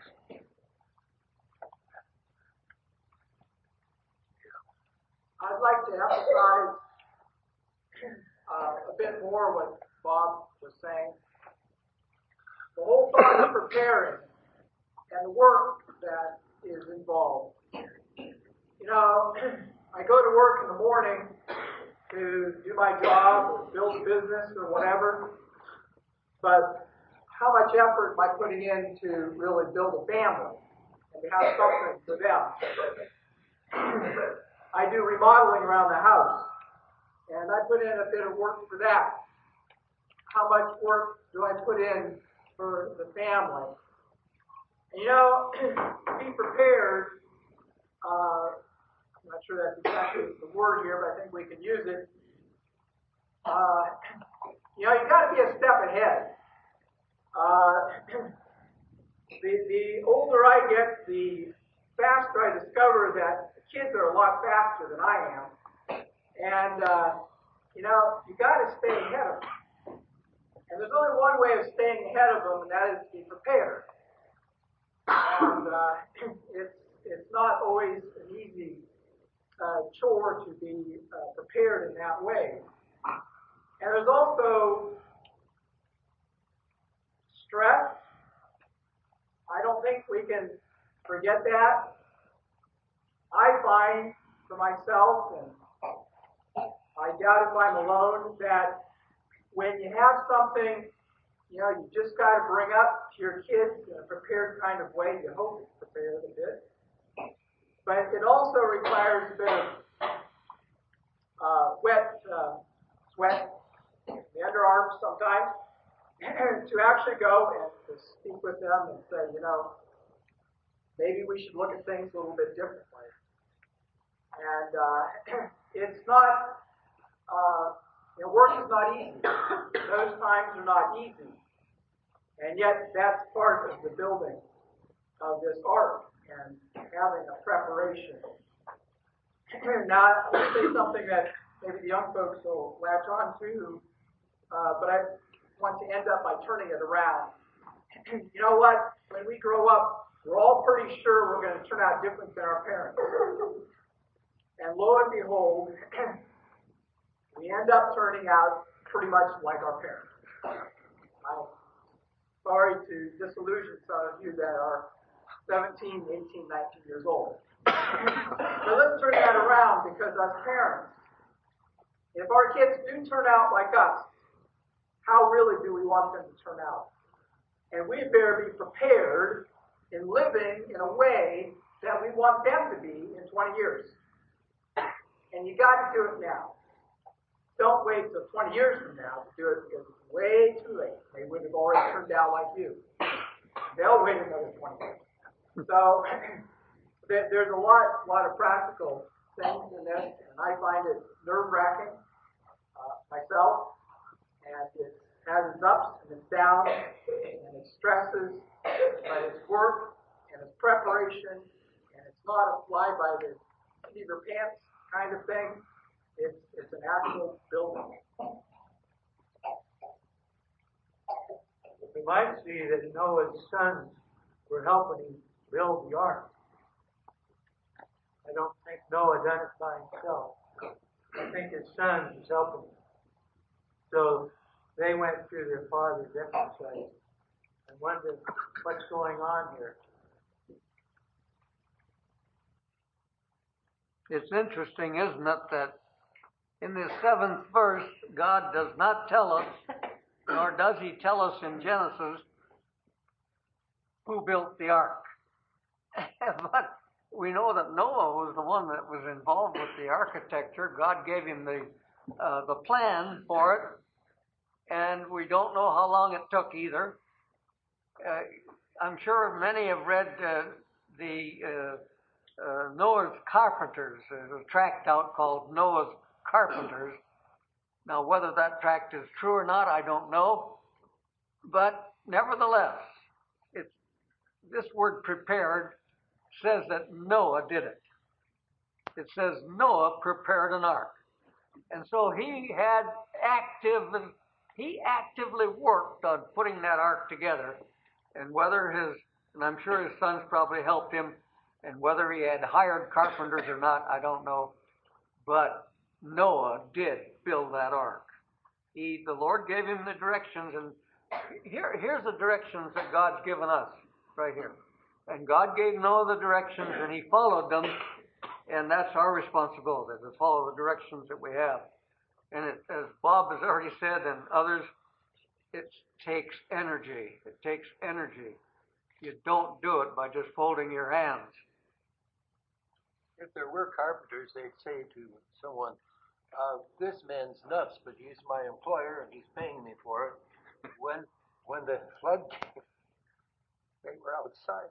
I'd like to emphasize uh, a bit more what Bob was saying. The whole thought of preparing and the work that is involved. You know, I go to work in the morning to do my job or build a business or whatever, but how much effort am I putting in to really build a family and to have something for them. I do remodeling around the house, and I put in a bit of work for that. How much work do I put in for the family? And you know, be prepared. Uh, I'm not sure that's exactly the word here, but I think we can use it. Uh, you know, you got to be a step ahead. Uh, the, the older I get, the faster I discover that the kids are a lot faster than I am. And, uh, you know, you got to stay ahead of them. And there's only one way of staying ahead of them, and that is to be prepared. And uh, it's, it's not always an easy uh, chore to be uh, prepared in that way. And there's also stress. I don't think we can forget that. I find for myself, and I doubt if I'm alone, that when you have something, you know, you just got to bring up to your kids in a prepared kind of way. You hope it's prepared a bit. But it also requires a bit of uh, wet uh, sweat, the underarms sometimes, to actually go and to speak with them and say, you know, maybe we should look at things a little bit differently. And uh, it's not, uh, you know, work is not easy. Those times are not easy. And yet that's part of the building of this ark and having a preparation. Now, I'm going to say something that maybe the young folks will latch on to, uh, but I want to end up by turning it around. You know what? When we grow up, we're all pretty sure we're going to turn out different than our parents. And lo and behold, we end up turning out pretty much like our parents. I'm sorry to disillusion some of you that are seventeen, eighteen, nineteen years old. So let's turn that around, because as parents, if our kids do turn out like us, how really do we want them to turn out? And we better be prepared in living in a way that we want them to be in twenty years. And you got to do it now. Don't wait till twenty years from now to do it, because it's way too late. They would have already turned out like you. They'll wait another twenty years. So there's a lot, lot of practical things in this, and I find it nerve-wracking uh, myself. And it has its ups and its downs, and its stresses, but it's work and it's preparation, and it's not a fly by the seat of your pants kind of thing. It's it's an actual building. We might see that Noah's sons were helping him build the ark. I don't think Noah done it by himself. I think his sons was helping him. So they went through their father's exercise and wondered what's going on here. It's interesting, isn't it, that in the seventh verse, God does not tell us, nor does he tell us in Genesis, who built the ark. But we know that Noah was the one that was involved with the architecture. God gave him the uh, the plan for it, and we don't know how long it took either. Uh, I'm sure many have read uh, the uh, uh, Noah's Carpenters. There's a tract out called Noah's Carpenters. Now, whether that tract is true or not, I don't know. But nevertheless, it's, this word prepared says that Noah did it. It says Noah prepared an ark. And so he had active, he actively worked on putting that ark together. And whether his, and I'm sure his sons probably helped him, and whether he had hired carpenters or not, I don't know. But Noah did build that ark. He, the Lord gave him the directions, and here, here's the directions that God's given us right here. And God gave Noah the directions, and he followed them, and that's our responsibility, to follow the directions that we have. And it, as Bob has already said, and others, it takes energy. It takes energy. you don't do it by just folding your hands. If there were carpenters, they'd say to someone, uh, this man's nuts, but he's my employer and he's paying me for it. When when the flood came, they were outside.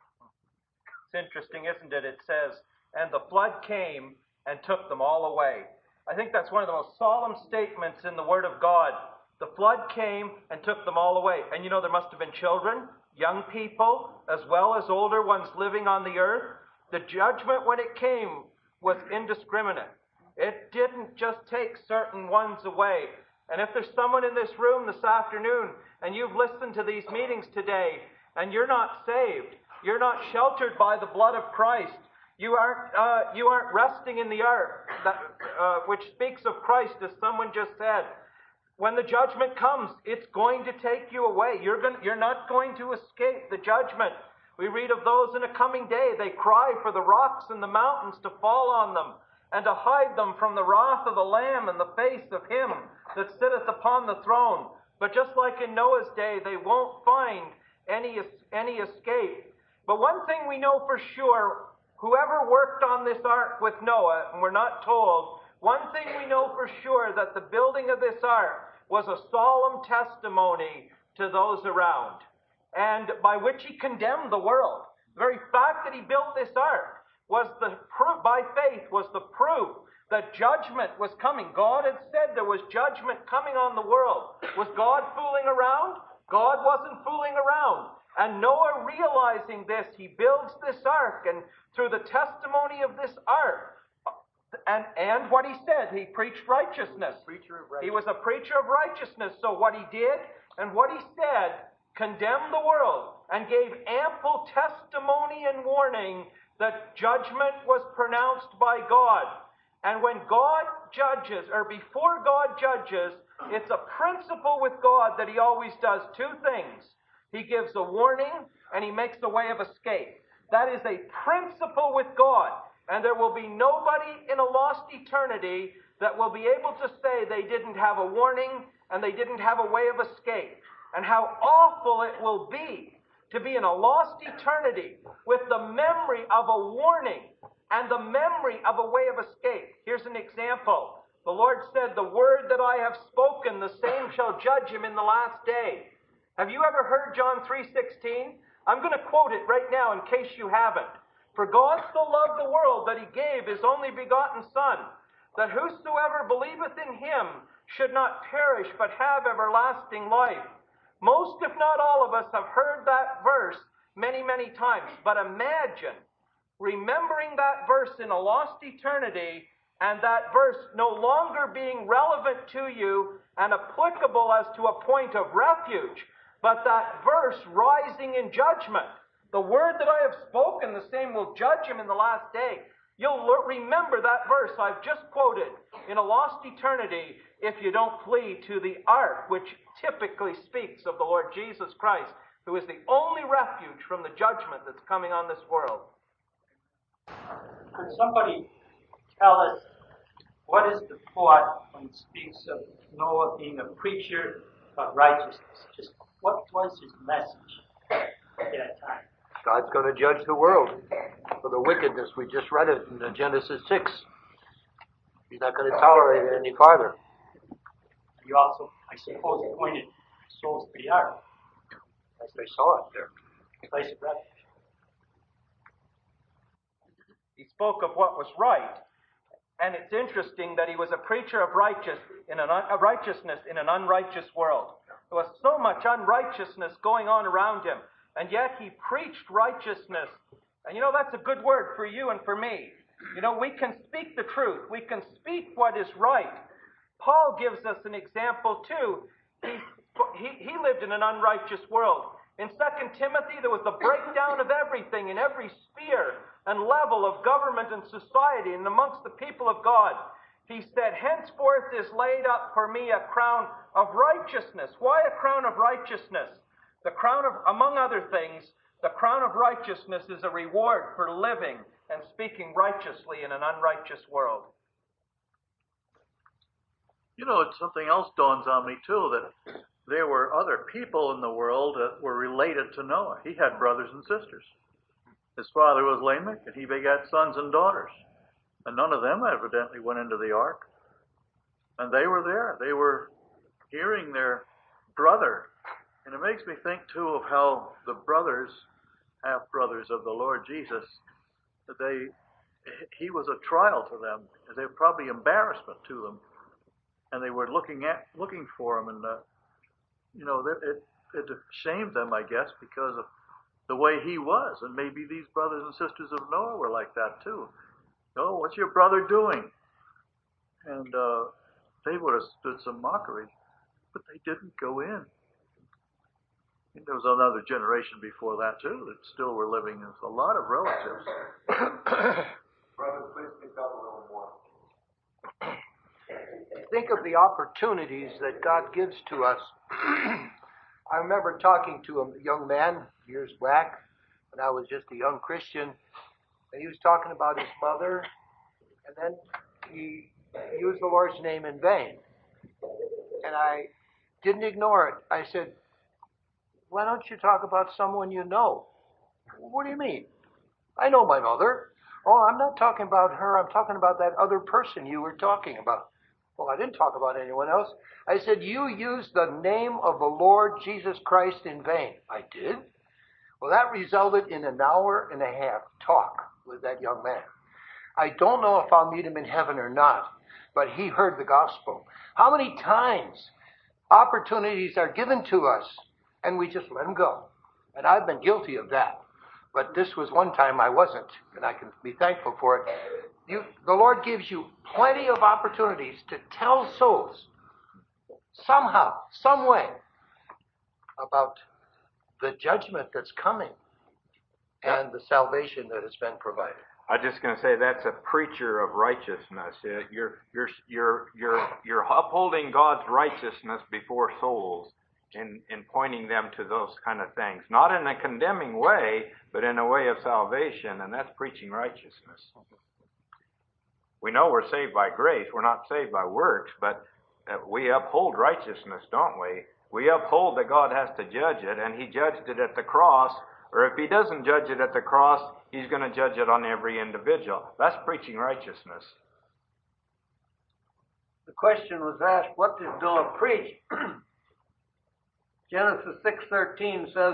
It's interesting, isn't it? It says, and the flood came and took them all away. I think that's one of the most solemn statements in the Word of God. The flood came and took them all away. And you know, there must have been children, young people, as well as older ones living on the earth. The judgment when it came was indiscriminate. It didn't just take certain ones away. And if there's someone in this room this afternoon and you've listened to these meetings today and you're not saved, you're not sheltered by the blood of Christ, you aren't uh, you aren't resting in the ark, that, uh, which speaks of Christ, as someone just said. When the judgment comes, it's going to take you away. You're going, you're not going to escape the judgment. We read of those in a coming day. They cry for the rocks and the mountains to fall on them, and to hide them from the wrath of the Lamb and the face of Him that sitteth upon the throne. But just like in Noah's day, they won't find any, any escape. But one thing we know for sure, whoever worked on this ark with Noah, and we're not told, one thing we know for sure, that the building of this ark was a solemn testimony to those around, and by which he condemned the world. The very fact that he built this ark was the proof, by faith, was the proof that judgment was coming. God had said there was judgment coming on the world. Was God fooling around? God wasn't fooling around. And Noah, realizing this, he builds this ark, and through the testimony of this ark, and, and what he said, he preached righteousness. Preacher of righteousness. He was a preacher of righteousness. So what he did and what he said condemned the world and gave ample testimony and warning that judgment was pronounced by God. And when God judges, or before God judges, it's a principle with God that He always does two things. He gives a warning and He makes a way of escape. That is a principle with God. And there will be nobody in a lost eternity that will be able to say they didn't have a warning and they didn't have a way of escape. And how awful it will be to be in a lost eternity with the memory of a warning and the memory of a way of escape. Here's an example. The Lord said, the word that I have spoken, the same shall judge him in the last day. Have you ever heard John three sixteen? I'm going to quote it right now in case you haven't. For God so loved the world that He gave His only begotten Son, that whosoever believeth in Him should not perish but have everlasting life. Most, if not all of us, have heard that verse many, many times. But imagine remembering that verse in a lost eternity, and that verse no longer being relevant to you and applicable as to a point of refuge, but that verse rising in judgment. The word that I have spoken, the same will judge him in the last day. You'll remember that verse I've just quoted in a lost eternity if you don't flee to the ark, which typically speaks of the Lord Jesus Christ, who is the only refuge from the judgment that's coming on this world. Could somebody tell us what is the thought when it speaks of Noah being a preacher of righteousness? Just what was his message at that time? God's going to judge the world for the wickedness. We just read it in Genesis six. He's not going to tolerate it any farther. You also, I suppose, pointed souls to the ark. As they saw it there. Place of refuge. He spoke of what was right. And it's interesting that he was a preacher of righteous in an un, of righteousness in an unrighteous world. There was so much unrighteousness going on around him. And yet he preached righteousness. And you know, that's a good word for you and for me. You know, we can speak the truth. We can speak what is right. Paul gives us an example too. He, he, he lived in an unrighteous world. In Second Timothy, there was the breakdown of everything in every sphere and level of government and society and amongst the people of God. He said, henceforth is laid up for me a crown of righteousness. Why a crown of righteousness? The crown of, among other things, the crown of righteousness is a reward for living and speaking righteously in an unrighteous world. You know, something else dawns on me, too, that there were other people in the world that were related to Noah. He had brothers and sisters. His father was Lamech, and he begat sons and daughters. And none of them evidently went into the ark. And they were there. They were hearing their brother. And it makes me think, too, of how the brothers, half-brothers of the Lord Jesus, that they, he was a trial to them. They were probably embarrassment to them. And they were looking at, looking for him. And, uh, you know, it, it shamed them, I guess, because of the way he was. And maybe these brothers and sisters of Noah were like that, too. Oh, what's your brother doing? And uh, they would have stood some mockery, but they didn't go in. And there was another generation before that, too, that still were living with a lot of relatives. Brother, please speak up a little more. Think of the opportunities that God gives to us. I remember talking to a young man years back when I was just a young Christian, and he was talking about his mother, and then he used the Lord's name in vain. And I didn't ignore it. I said, why don't you talk about someone you know? What do you mean? I know my mother. Oh, I'm not talking about her. I'm talking about that other person you were talking about. Well, I didn't talk about anyone else. I said, you used the name of the Lord Jesus Christ in vain. I did. Well, that resulted in an hour and a half talk with that young man. I don't know if I'll meet him in heaven or not, but he heard the gospel. How many times opportunities are given to us and we just let them go? And I've been guilty of that. But this was one time I wasn't, and I can be thankful for it. You, the Lord gives you plenty of opportunities to tell souls somehow, some way, about the judgment that's coming and the salvation that has been provided. I'm just going to say that's a preacher of righteousness. Uh, You're you're you're you're you're upholding God's righteousness before souls in in pointing them to those kind of things, not in a condemning way, but in a way of salvation, and that's preaching righteousness. We know we're saved by grace. We're not saved by works, but uh, we uphold righteousness, don't we? We uphold that God has to judge it, and he judged it at the cross. Or if he doesn't judge it at the cross, he's going to judge it on every individual. That's preaching righteousness. The question was asked, what did Noah preach? Genesis six thirteen says,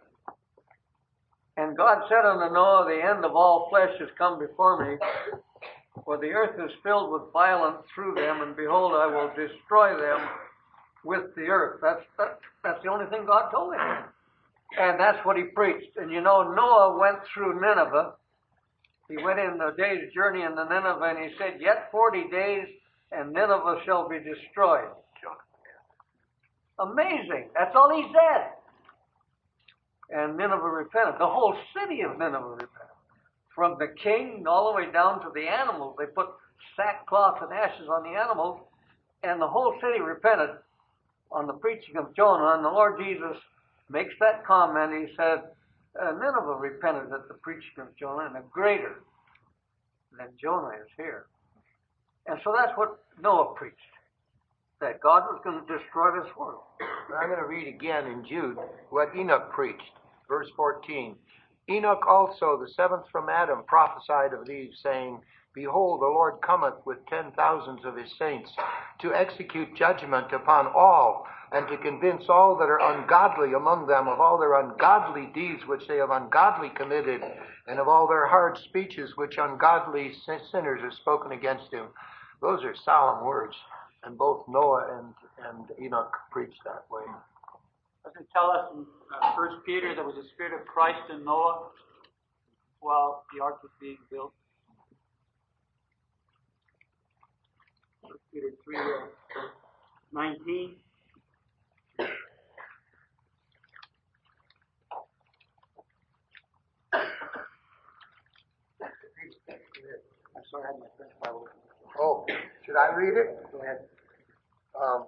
and God said unto Noah, the end of all flesh is come before me, for the earth is filled with violence through them, and behold, I will destroy them with the earth. That's, that, that's the only thing God told him. And that's what he preached. And you know, Noah went through Nineveh. He went in a day's journey into Nineveh, and he said, yet forty days, and Nineveh shall be destroyed. Amazing. That's all he said. And Nineveh repented. The whole city of Nineveh repented. From the king all the way down to the animals. They put sackcloth and ashes on the animals, and the whole city repented on the preaching of Jonah. And the Lord Jesus makes that comment. He said, uh, Nineveh repented at the preaching of Jonah, and a greater than Jonah is here. And so that's what Noah preached, that God was going to destroy this world. I'm going to read again in Jude what Enoch preached, verse fourteen. Enoch also, the seventh from Adam, prophesied of these, saying, behold, the Lord cometh with ten thousands of his saints, to execute judgment upon all, and to convince all that are ungodly among them of all their ungodly deeds which they have ungodly committed, and of all their hard speeches which ungodly sinners have spoken against him. Those are solemn words, and both Noah and, and Enoch preached that way. Doesn't it tell us in uh, First Peter there was a spirit of Christ in Noah while the ark was being built? First Peter three nineteen. I'm sorry, I had my French Bible. Oh, should I read it? Go ahead. Um,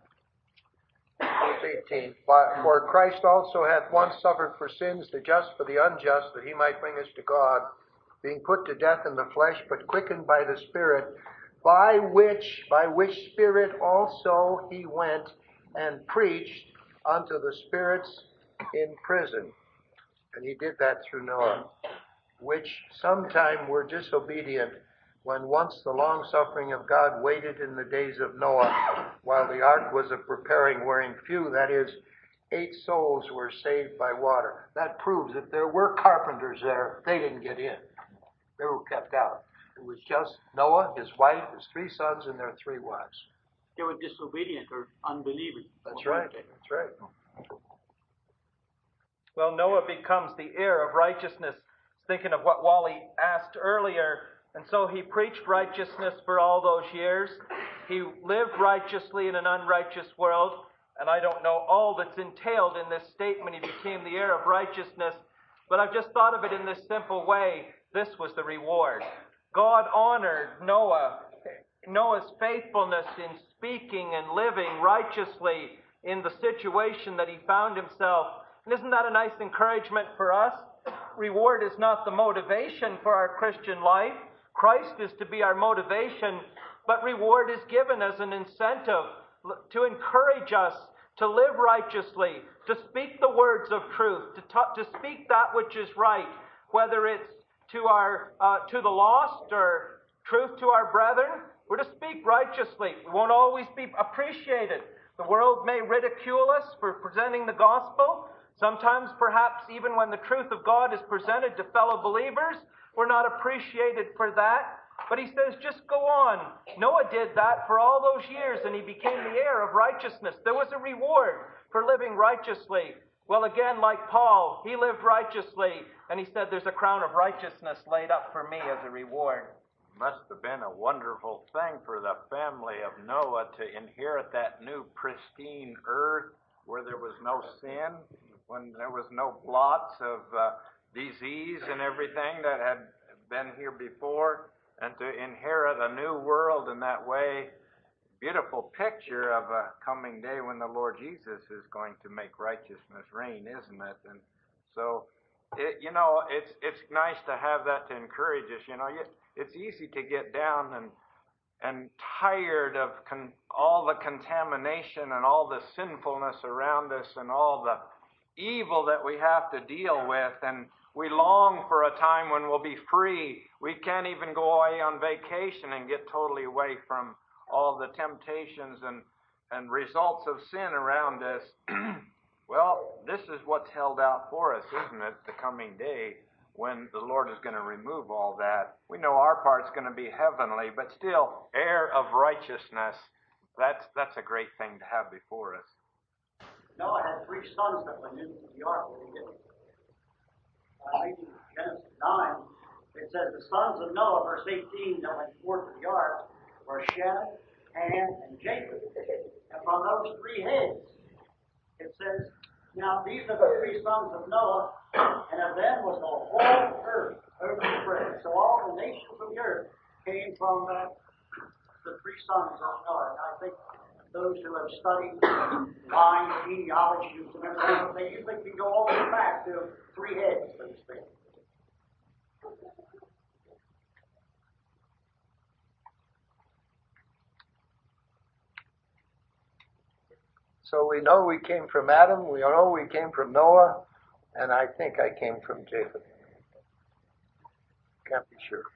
verse eighteen. For Christ also hath once suffered for sins, the just for the unjust, that he might bring us to God, being put to death in the flesh, but quickened by the Spirit, by which, by which Spirit also he went and preached unto the spirits in prison. And he did that through Noah, which sometime were disobedient, when once the long-suffering of God waited in the days of Noah, while the ark was a preparing, wherein few, that is, eight souls were saved by water. That proves that there were carpenters there. They didn't get in. They were kept out. It was just Noah, his wife, his three sons, and their three wives. They were disobedient or unbelieving. That's right. That's right. Well, Noah becomes the heir of righteousness. Thinking of what Wally asked earlier. And so he preached righteousness for all those years. He lived righteously in an unrighteous world. And I don't know all that's entailed in this statement. He became the heir of righteousness. But I've just thought of it in this simple way. This was the reward. God honored Noah, Noah's faithfulness in speaking and living righteously in the situation that he found himself. And isn't that a nice encouragement for us? Reward is not the motivation for our Christian life. Christ is to be our motivation, but reward is given as an incentive to encourage us to live righteously, to speak the words of truth, to, t- to speak that which is right, whether it's to our uh, to the lost or truth to our brethren. We're to speak righteously. We won't always be appreciated. The world may ridicule us for presenting the gospel. Sometimes, perhaps, even when the truth of God is presented to fellow believers, we're not appreciated for that. But he says, just go on. Noah did that for all those years, and he became the heir of righteousness. There was a reward for living righteously. Well, again, like Paul, he lived righteously, and he said, there's a crown of righteousness laid up for me as a reward. Must have been a wonderful thing for the family of Noah to inherit that new pristine earth where there was no sin, when there was no blots of uh, disease and everything that had been here before, and to inherit a new world in that way. Beautiful picture of a coming day when the Lord Jesus is going to make righteousness reign, isn't it? And so, it, you know, it's it's nice to have that to encourage us. You know, it's easy to get down and and tired of con- all the contamination and all the sinfulness around us and all the evil that we have to deal with, and we long for a time when we'll be free. We can't even go away on vacation and get totally away from all the temptations and, and results of sin around us. Well, this is what's held out for us, isn't it? The coming day when the Lord is going to remove all that. We know our part's going to be heavenly, but still, heir of righteousness. That's, that's a great thing to have before us. Noah had three sons that went into the ark when he did it. Uh, in Genesis nine, it says, the sons of Noah, verse eighteen, that went forth to the ark were Shem, Ham, and Japheth. And from those three heads, it says, now these are the three sons of Noah, and of them was the whole earth overspread. So all the nations of the earth came from uh, the three sons of Noah. And I think those who have studied line genealogies and everything, they usually can go all the way back to three heads, so to speak. So we know we came from Adam, we know we came from Noah, and I think I came from Japheth. Can't be sure.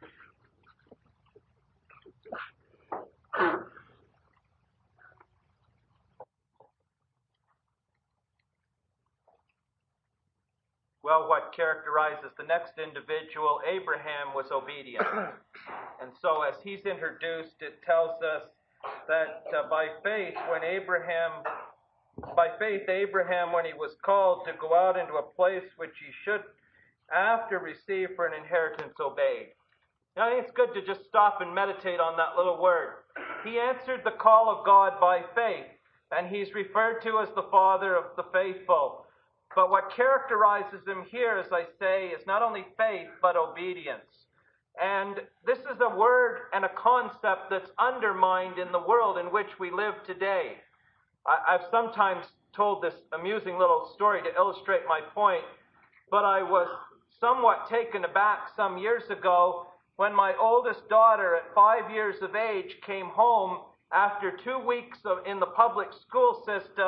Well, what characterizes the next individual, Abraham, was obedient. And so as he's introduced, it tells us that uh, by faith, when Abraham, by faith, Abraham, when he was called to go out into a place which he should after receive for an inheritance, obeyed. Now, I think it's good to just stop and meditate on that little word. He answered the call of God by faith, and he's referred to as the father of the faithful. But what characterizes him here, as I say, is not only faith, but obedience. And this is a word and a concept that's undermined in the world in which we live today. I, I've sometimes told this amusing little story to illustrate my point, but I was somewhat taken aback some years ago when my oldest daughter at five years of age came home after two weeks of, in the public school system,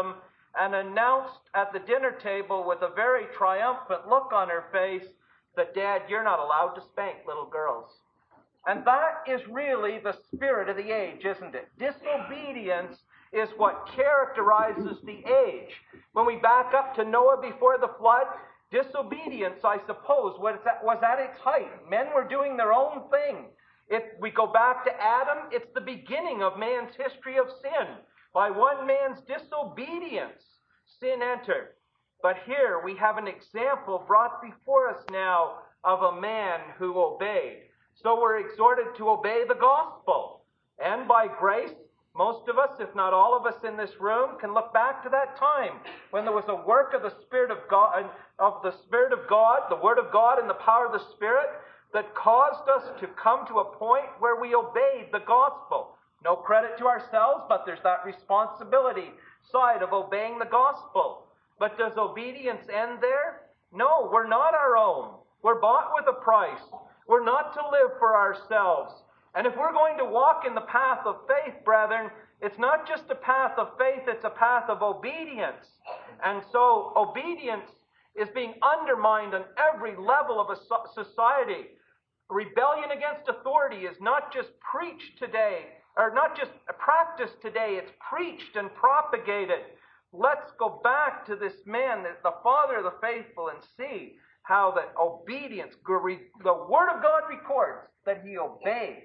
and announced at the dinner table with a very triumphant look on her face that, Dad, you're not allowed to spank little girls. And that is really the spirit of the age, isn't it? Disobedience is what characterizes the age. When we back up to Noah before the flood, disobedience, I suppose, was at its height. Men were doing their own thing. If we go back to Adam, it's the beginning of man's history of sin. By one man's disobedience, sin entered. But here we have an example brought before us now of a man who obeyed. So we're exhorted to obey the gospel. And by grace, most of us, if not all of us in this room, can look back to that time when there was a work of the Spirit of God, of the Spirit of God, the Word of God, and the power of the Spirit that caused us to come to a point where we obeyed the gospel. No credit to ourselves, but there's that responsibility side of obeying the gospel. But does obedience end there? No, we're not our own. We're bought with a price. We're not to live for ourselves. And if we're going to walk in the path of faith, brethren, it's not just a path of faith, it's a path of obedience. And so obedience is being undermined on every level of a society. Rebellion against authority is not just preached today, or not just practiced today, it's preached and propagated. Let's go back to this man, the father of the faithful, and see how that obedience, the Word of God records that he obeyed.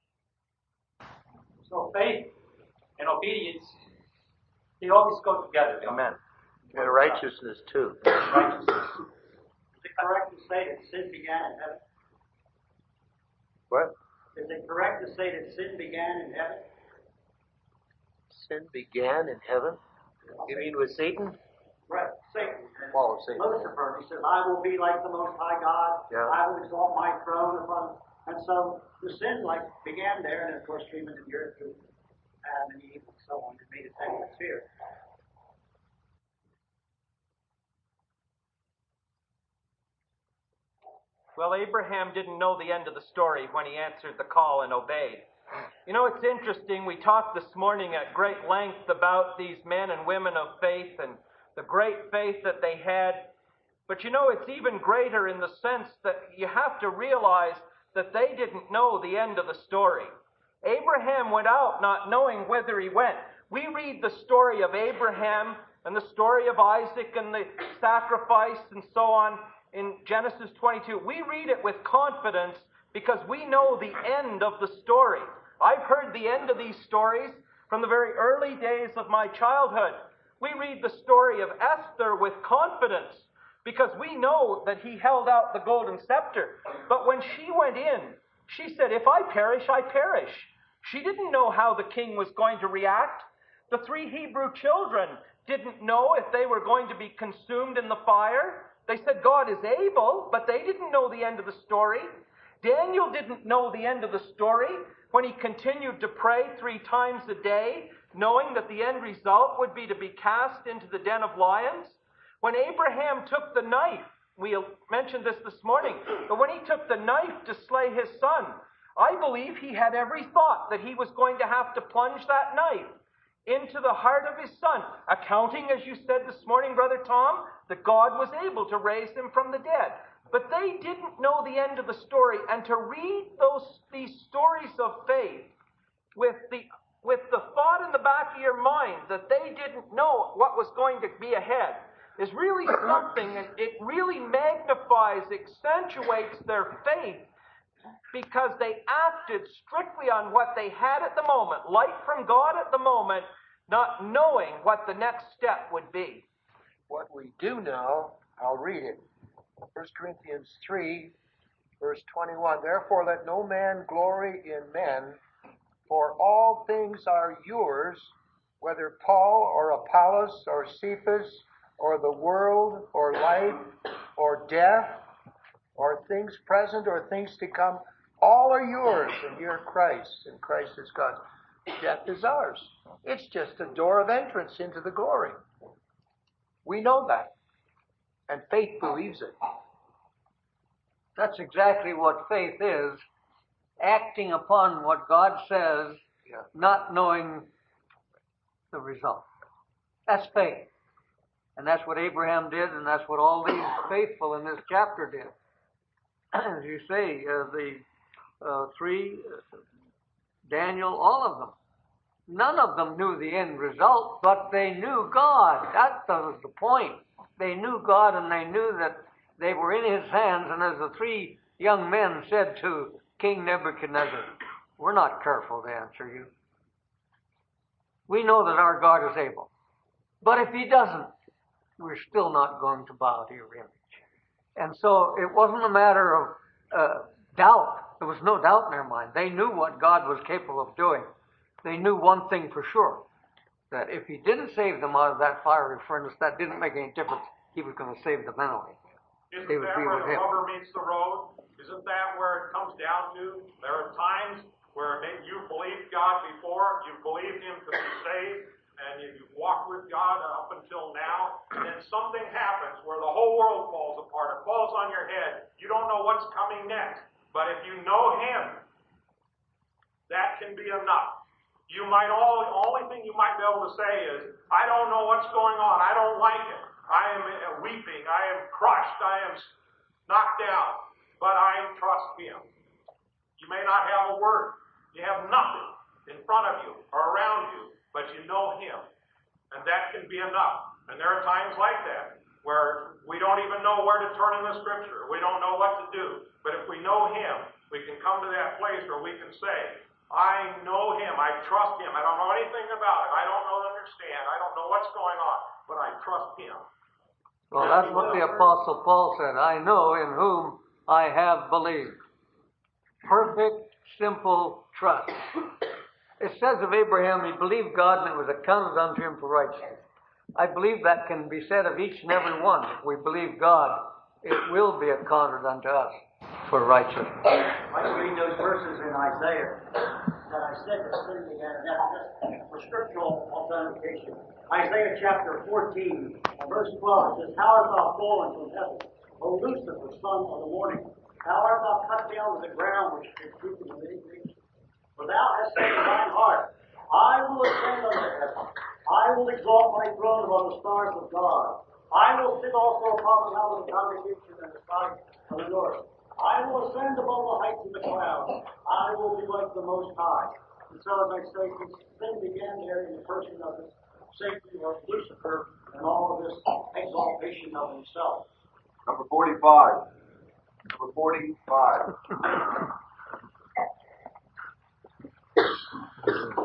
So faith and obedience, they always go together. Amen. And righteousness too. Righteousness. Is it correct to say that sin began in heaven? What? Is it correct to say that sin began in heaven? Sin began in heaven? You mean with Satan? Right, Satan. Oh, Satan. Lucifer, he says, I will be like the Most High God. Yeah. I will exalt my throne upon. And so the sin like began there, and of course came into the earth through Adam and Eve and so on, and made its atmosphere. Well, Abraham didn't know the end of the story when he answered the call and obeyed. You know, it's interesting. We talked this morning at great length about these men and women of faith and the great faith that they had. But you know, it's even greater in the sense that you have to realize that they didn't know the end of the story. Abraham went out not knowing whither he went. We read the story of Abraham and the story of Isaac and the sacrifice and so on in Genesis twenty-two. We read it with confidence because we know the end of the story. I've heard the end of these stories from the very early days of my childhood. We read the story of Esther with confidence because we know that he held out the golden scepter. But when she went in, she said, if I perish, I perish. She didn't know how the king was going to react. The three Hebrew children didn't know if they were going to be consumed in the fire. They said God is able, but they didn't know the end of the story. Daniel didn't know the end of the story when he continued to pray three times a day, knowing that the end result would be to be cast into the den of lions. When Abraham took the knife, we mentioned this this morning, but when he took the knife to slay his son, I believe he had every thought that he was going to have to plunge that knife into the heart of his son, accounting, as you said this morning, Brother Tom, that God was able to raise him from the dead. But they didn't know the end of the story, and to read those these stories of faith with the with the thought in the back of your mind that they didn't know what was going to be ahead is really something, and it really magnifies, accentuates their faith because they acted strictly on what they had at the moment, light from God at the moment, not knowing what the next step would be. What we do know, I'll read it. First Corinthians three, verse twenty-one. Therefore let no man glory in men, for all things are yours, whether Paul or Apollos or Cephas or the world or life or death or things present or things to come. All are yours, and you're Christ, and Christ is God. Death is ours. It's just a door of entrance into the glory. We know that. And faith believes it. That's exactly what faith is. Acting upon what God says, Yeah. not knowing the result. That's faith. And that's what Abraham did, and that's what all these faithful in this chapter did. As you say, uh, the uh, three, uh, Daniel, all of them. None of them knew the end result, but they knew God. That was the point. They knew God, and they knew that they were in His hands. And as the three young men said to King Nebuchadnezzar, "We're not careful to answer you. We know that our God is able. But if He doesn't, we're still not going to bow to your image." And so it wasn't a matter of uh, doubt. There was no doubt in their mind. They knew what God was capable of doing. They knew one thing for sure, that if He didn't save them out of that fiery furnace, that didn't make any difference. He was going to save them anyway. Isn't They would that be where with the Him. rubber meets the road? Isn't that where it comes down to? There are times where maybe you believed God before, you believed Him to be saved, and you've walked with God up until now, and then something happens where the whole world falls apart. It falls on your head. You don't know what's coming next. But if you know Him, that can be enough. You might all, the only thing you might be able to say is, "I don't know what's going on. I don't like it. I am weeping. I am crushed. I am knocked down. But I trust Him." You may not have a word. You have nothing in front of you or around you, but you know Him. And that can be enough. And there are times like that where we don't even know where to turn in the Scripture. We don't know what to do. But if we know Him, we can come to that place where we can say, "I know Him. I trust Him. I don't know anything about it. I don't know understand. I don't know what's going on, but I trust Him." Well, that's what the Apostle Paul said. "I know in whom I have believed." Perfect, simple trust. It says of Abraham, he believed God and it was accounted unto him for righteousness. I believe that can be said of each and every one. If we believe God, it will be accounted unto us for righteousness. I read those verses in Isaiah that I said that sin began, and that's just for scriptural authentication. Isaiah chapter fourteen, verse twelve, it says, "How art thou fallen from heaven, O Lucifer, son of the morning? How art thou cut down to the ground, which is fruit of iniquity? For thou hast said in thine heart, I will ascend unto heaven. I will exalt my throne above the stars of God. I will sit also upon the mount of the congregation in the sight of the north. I will ascend above the heights of the clouds. I will be like the Most High." And so, as I say, this thing began there in the person of the Satan of Lucifer and all of this exaltation of himself. Number forty-five. Number forty-five.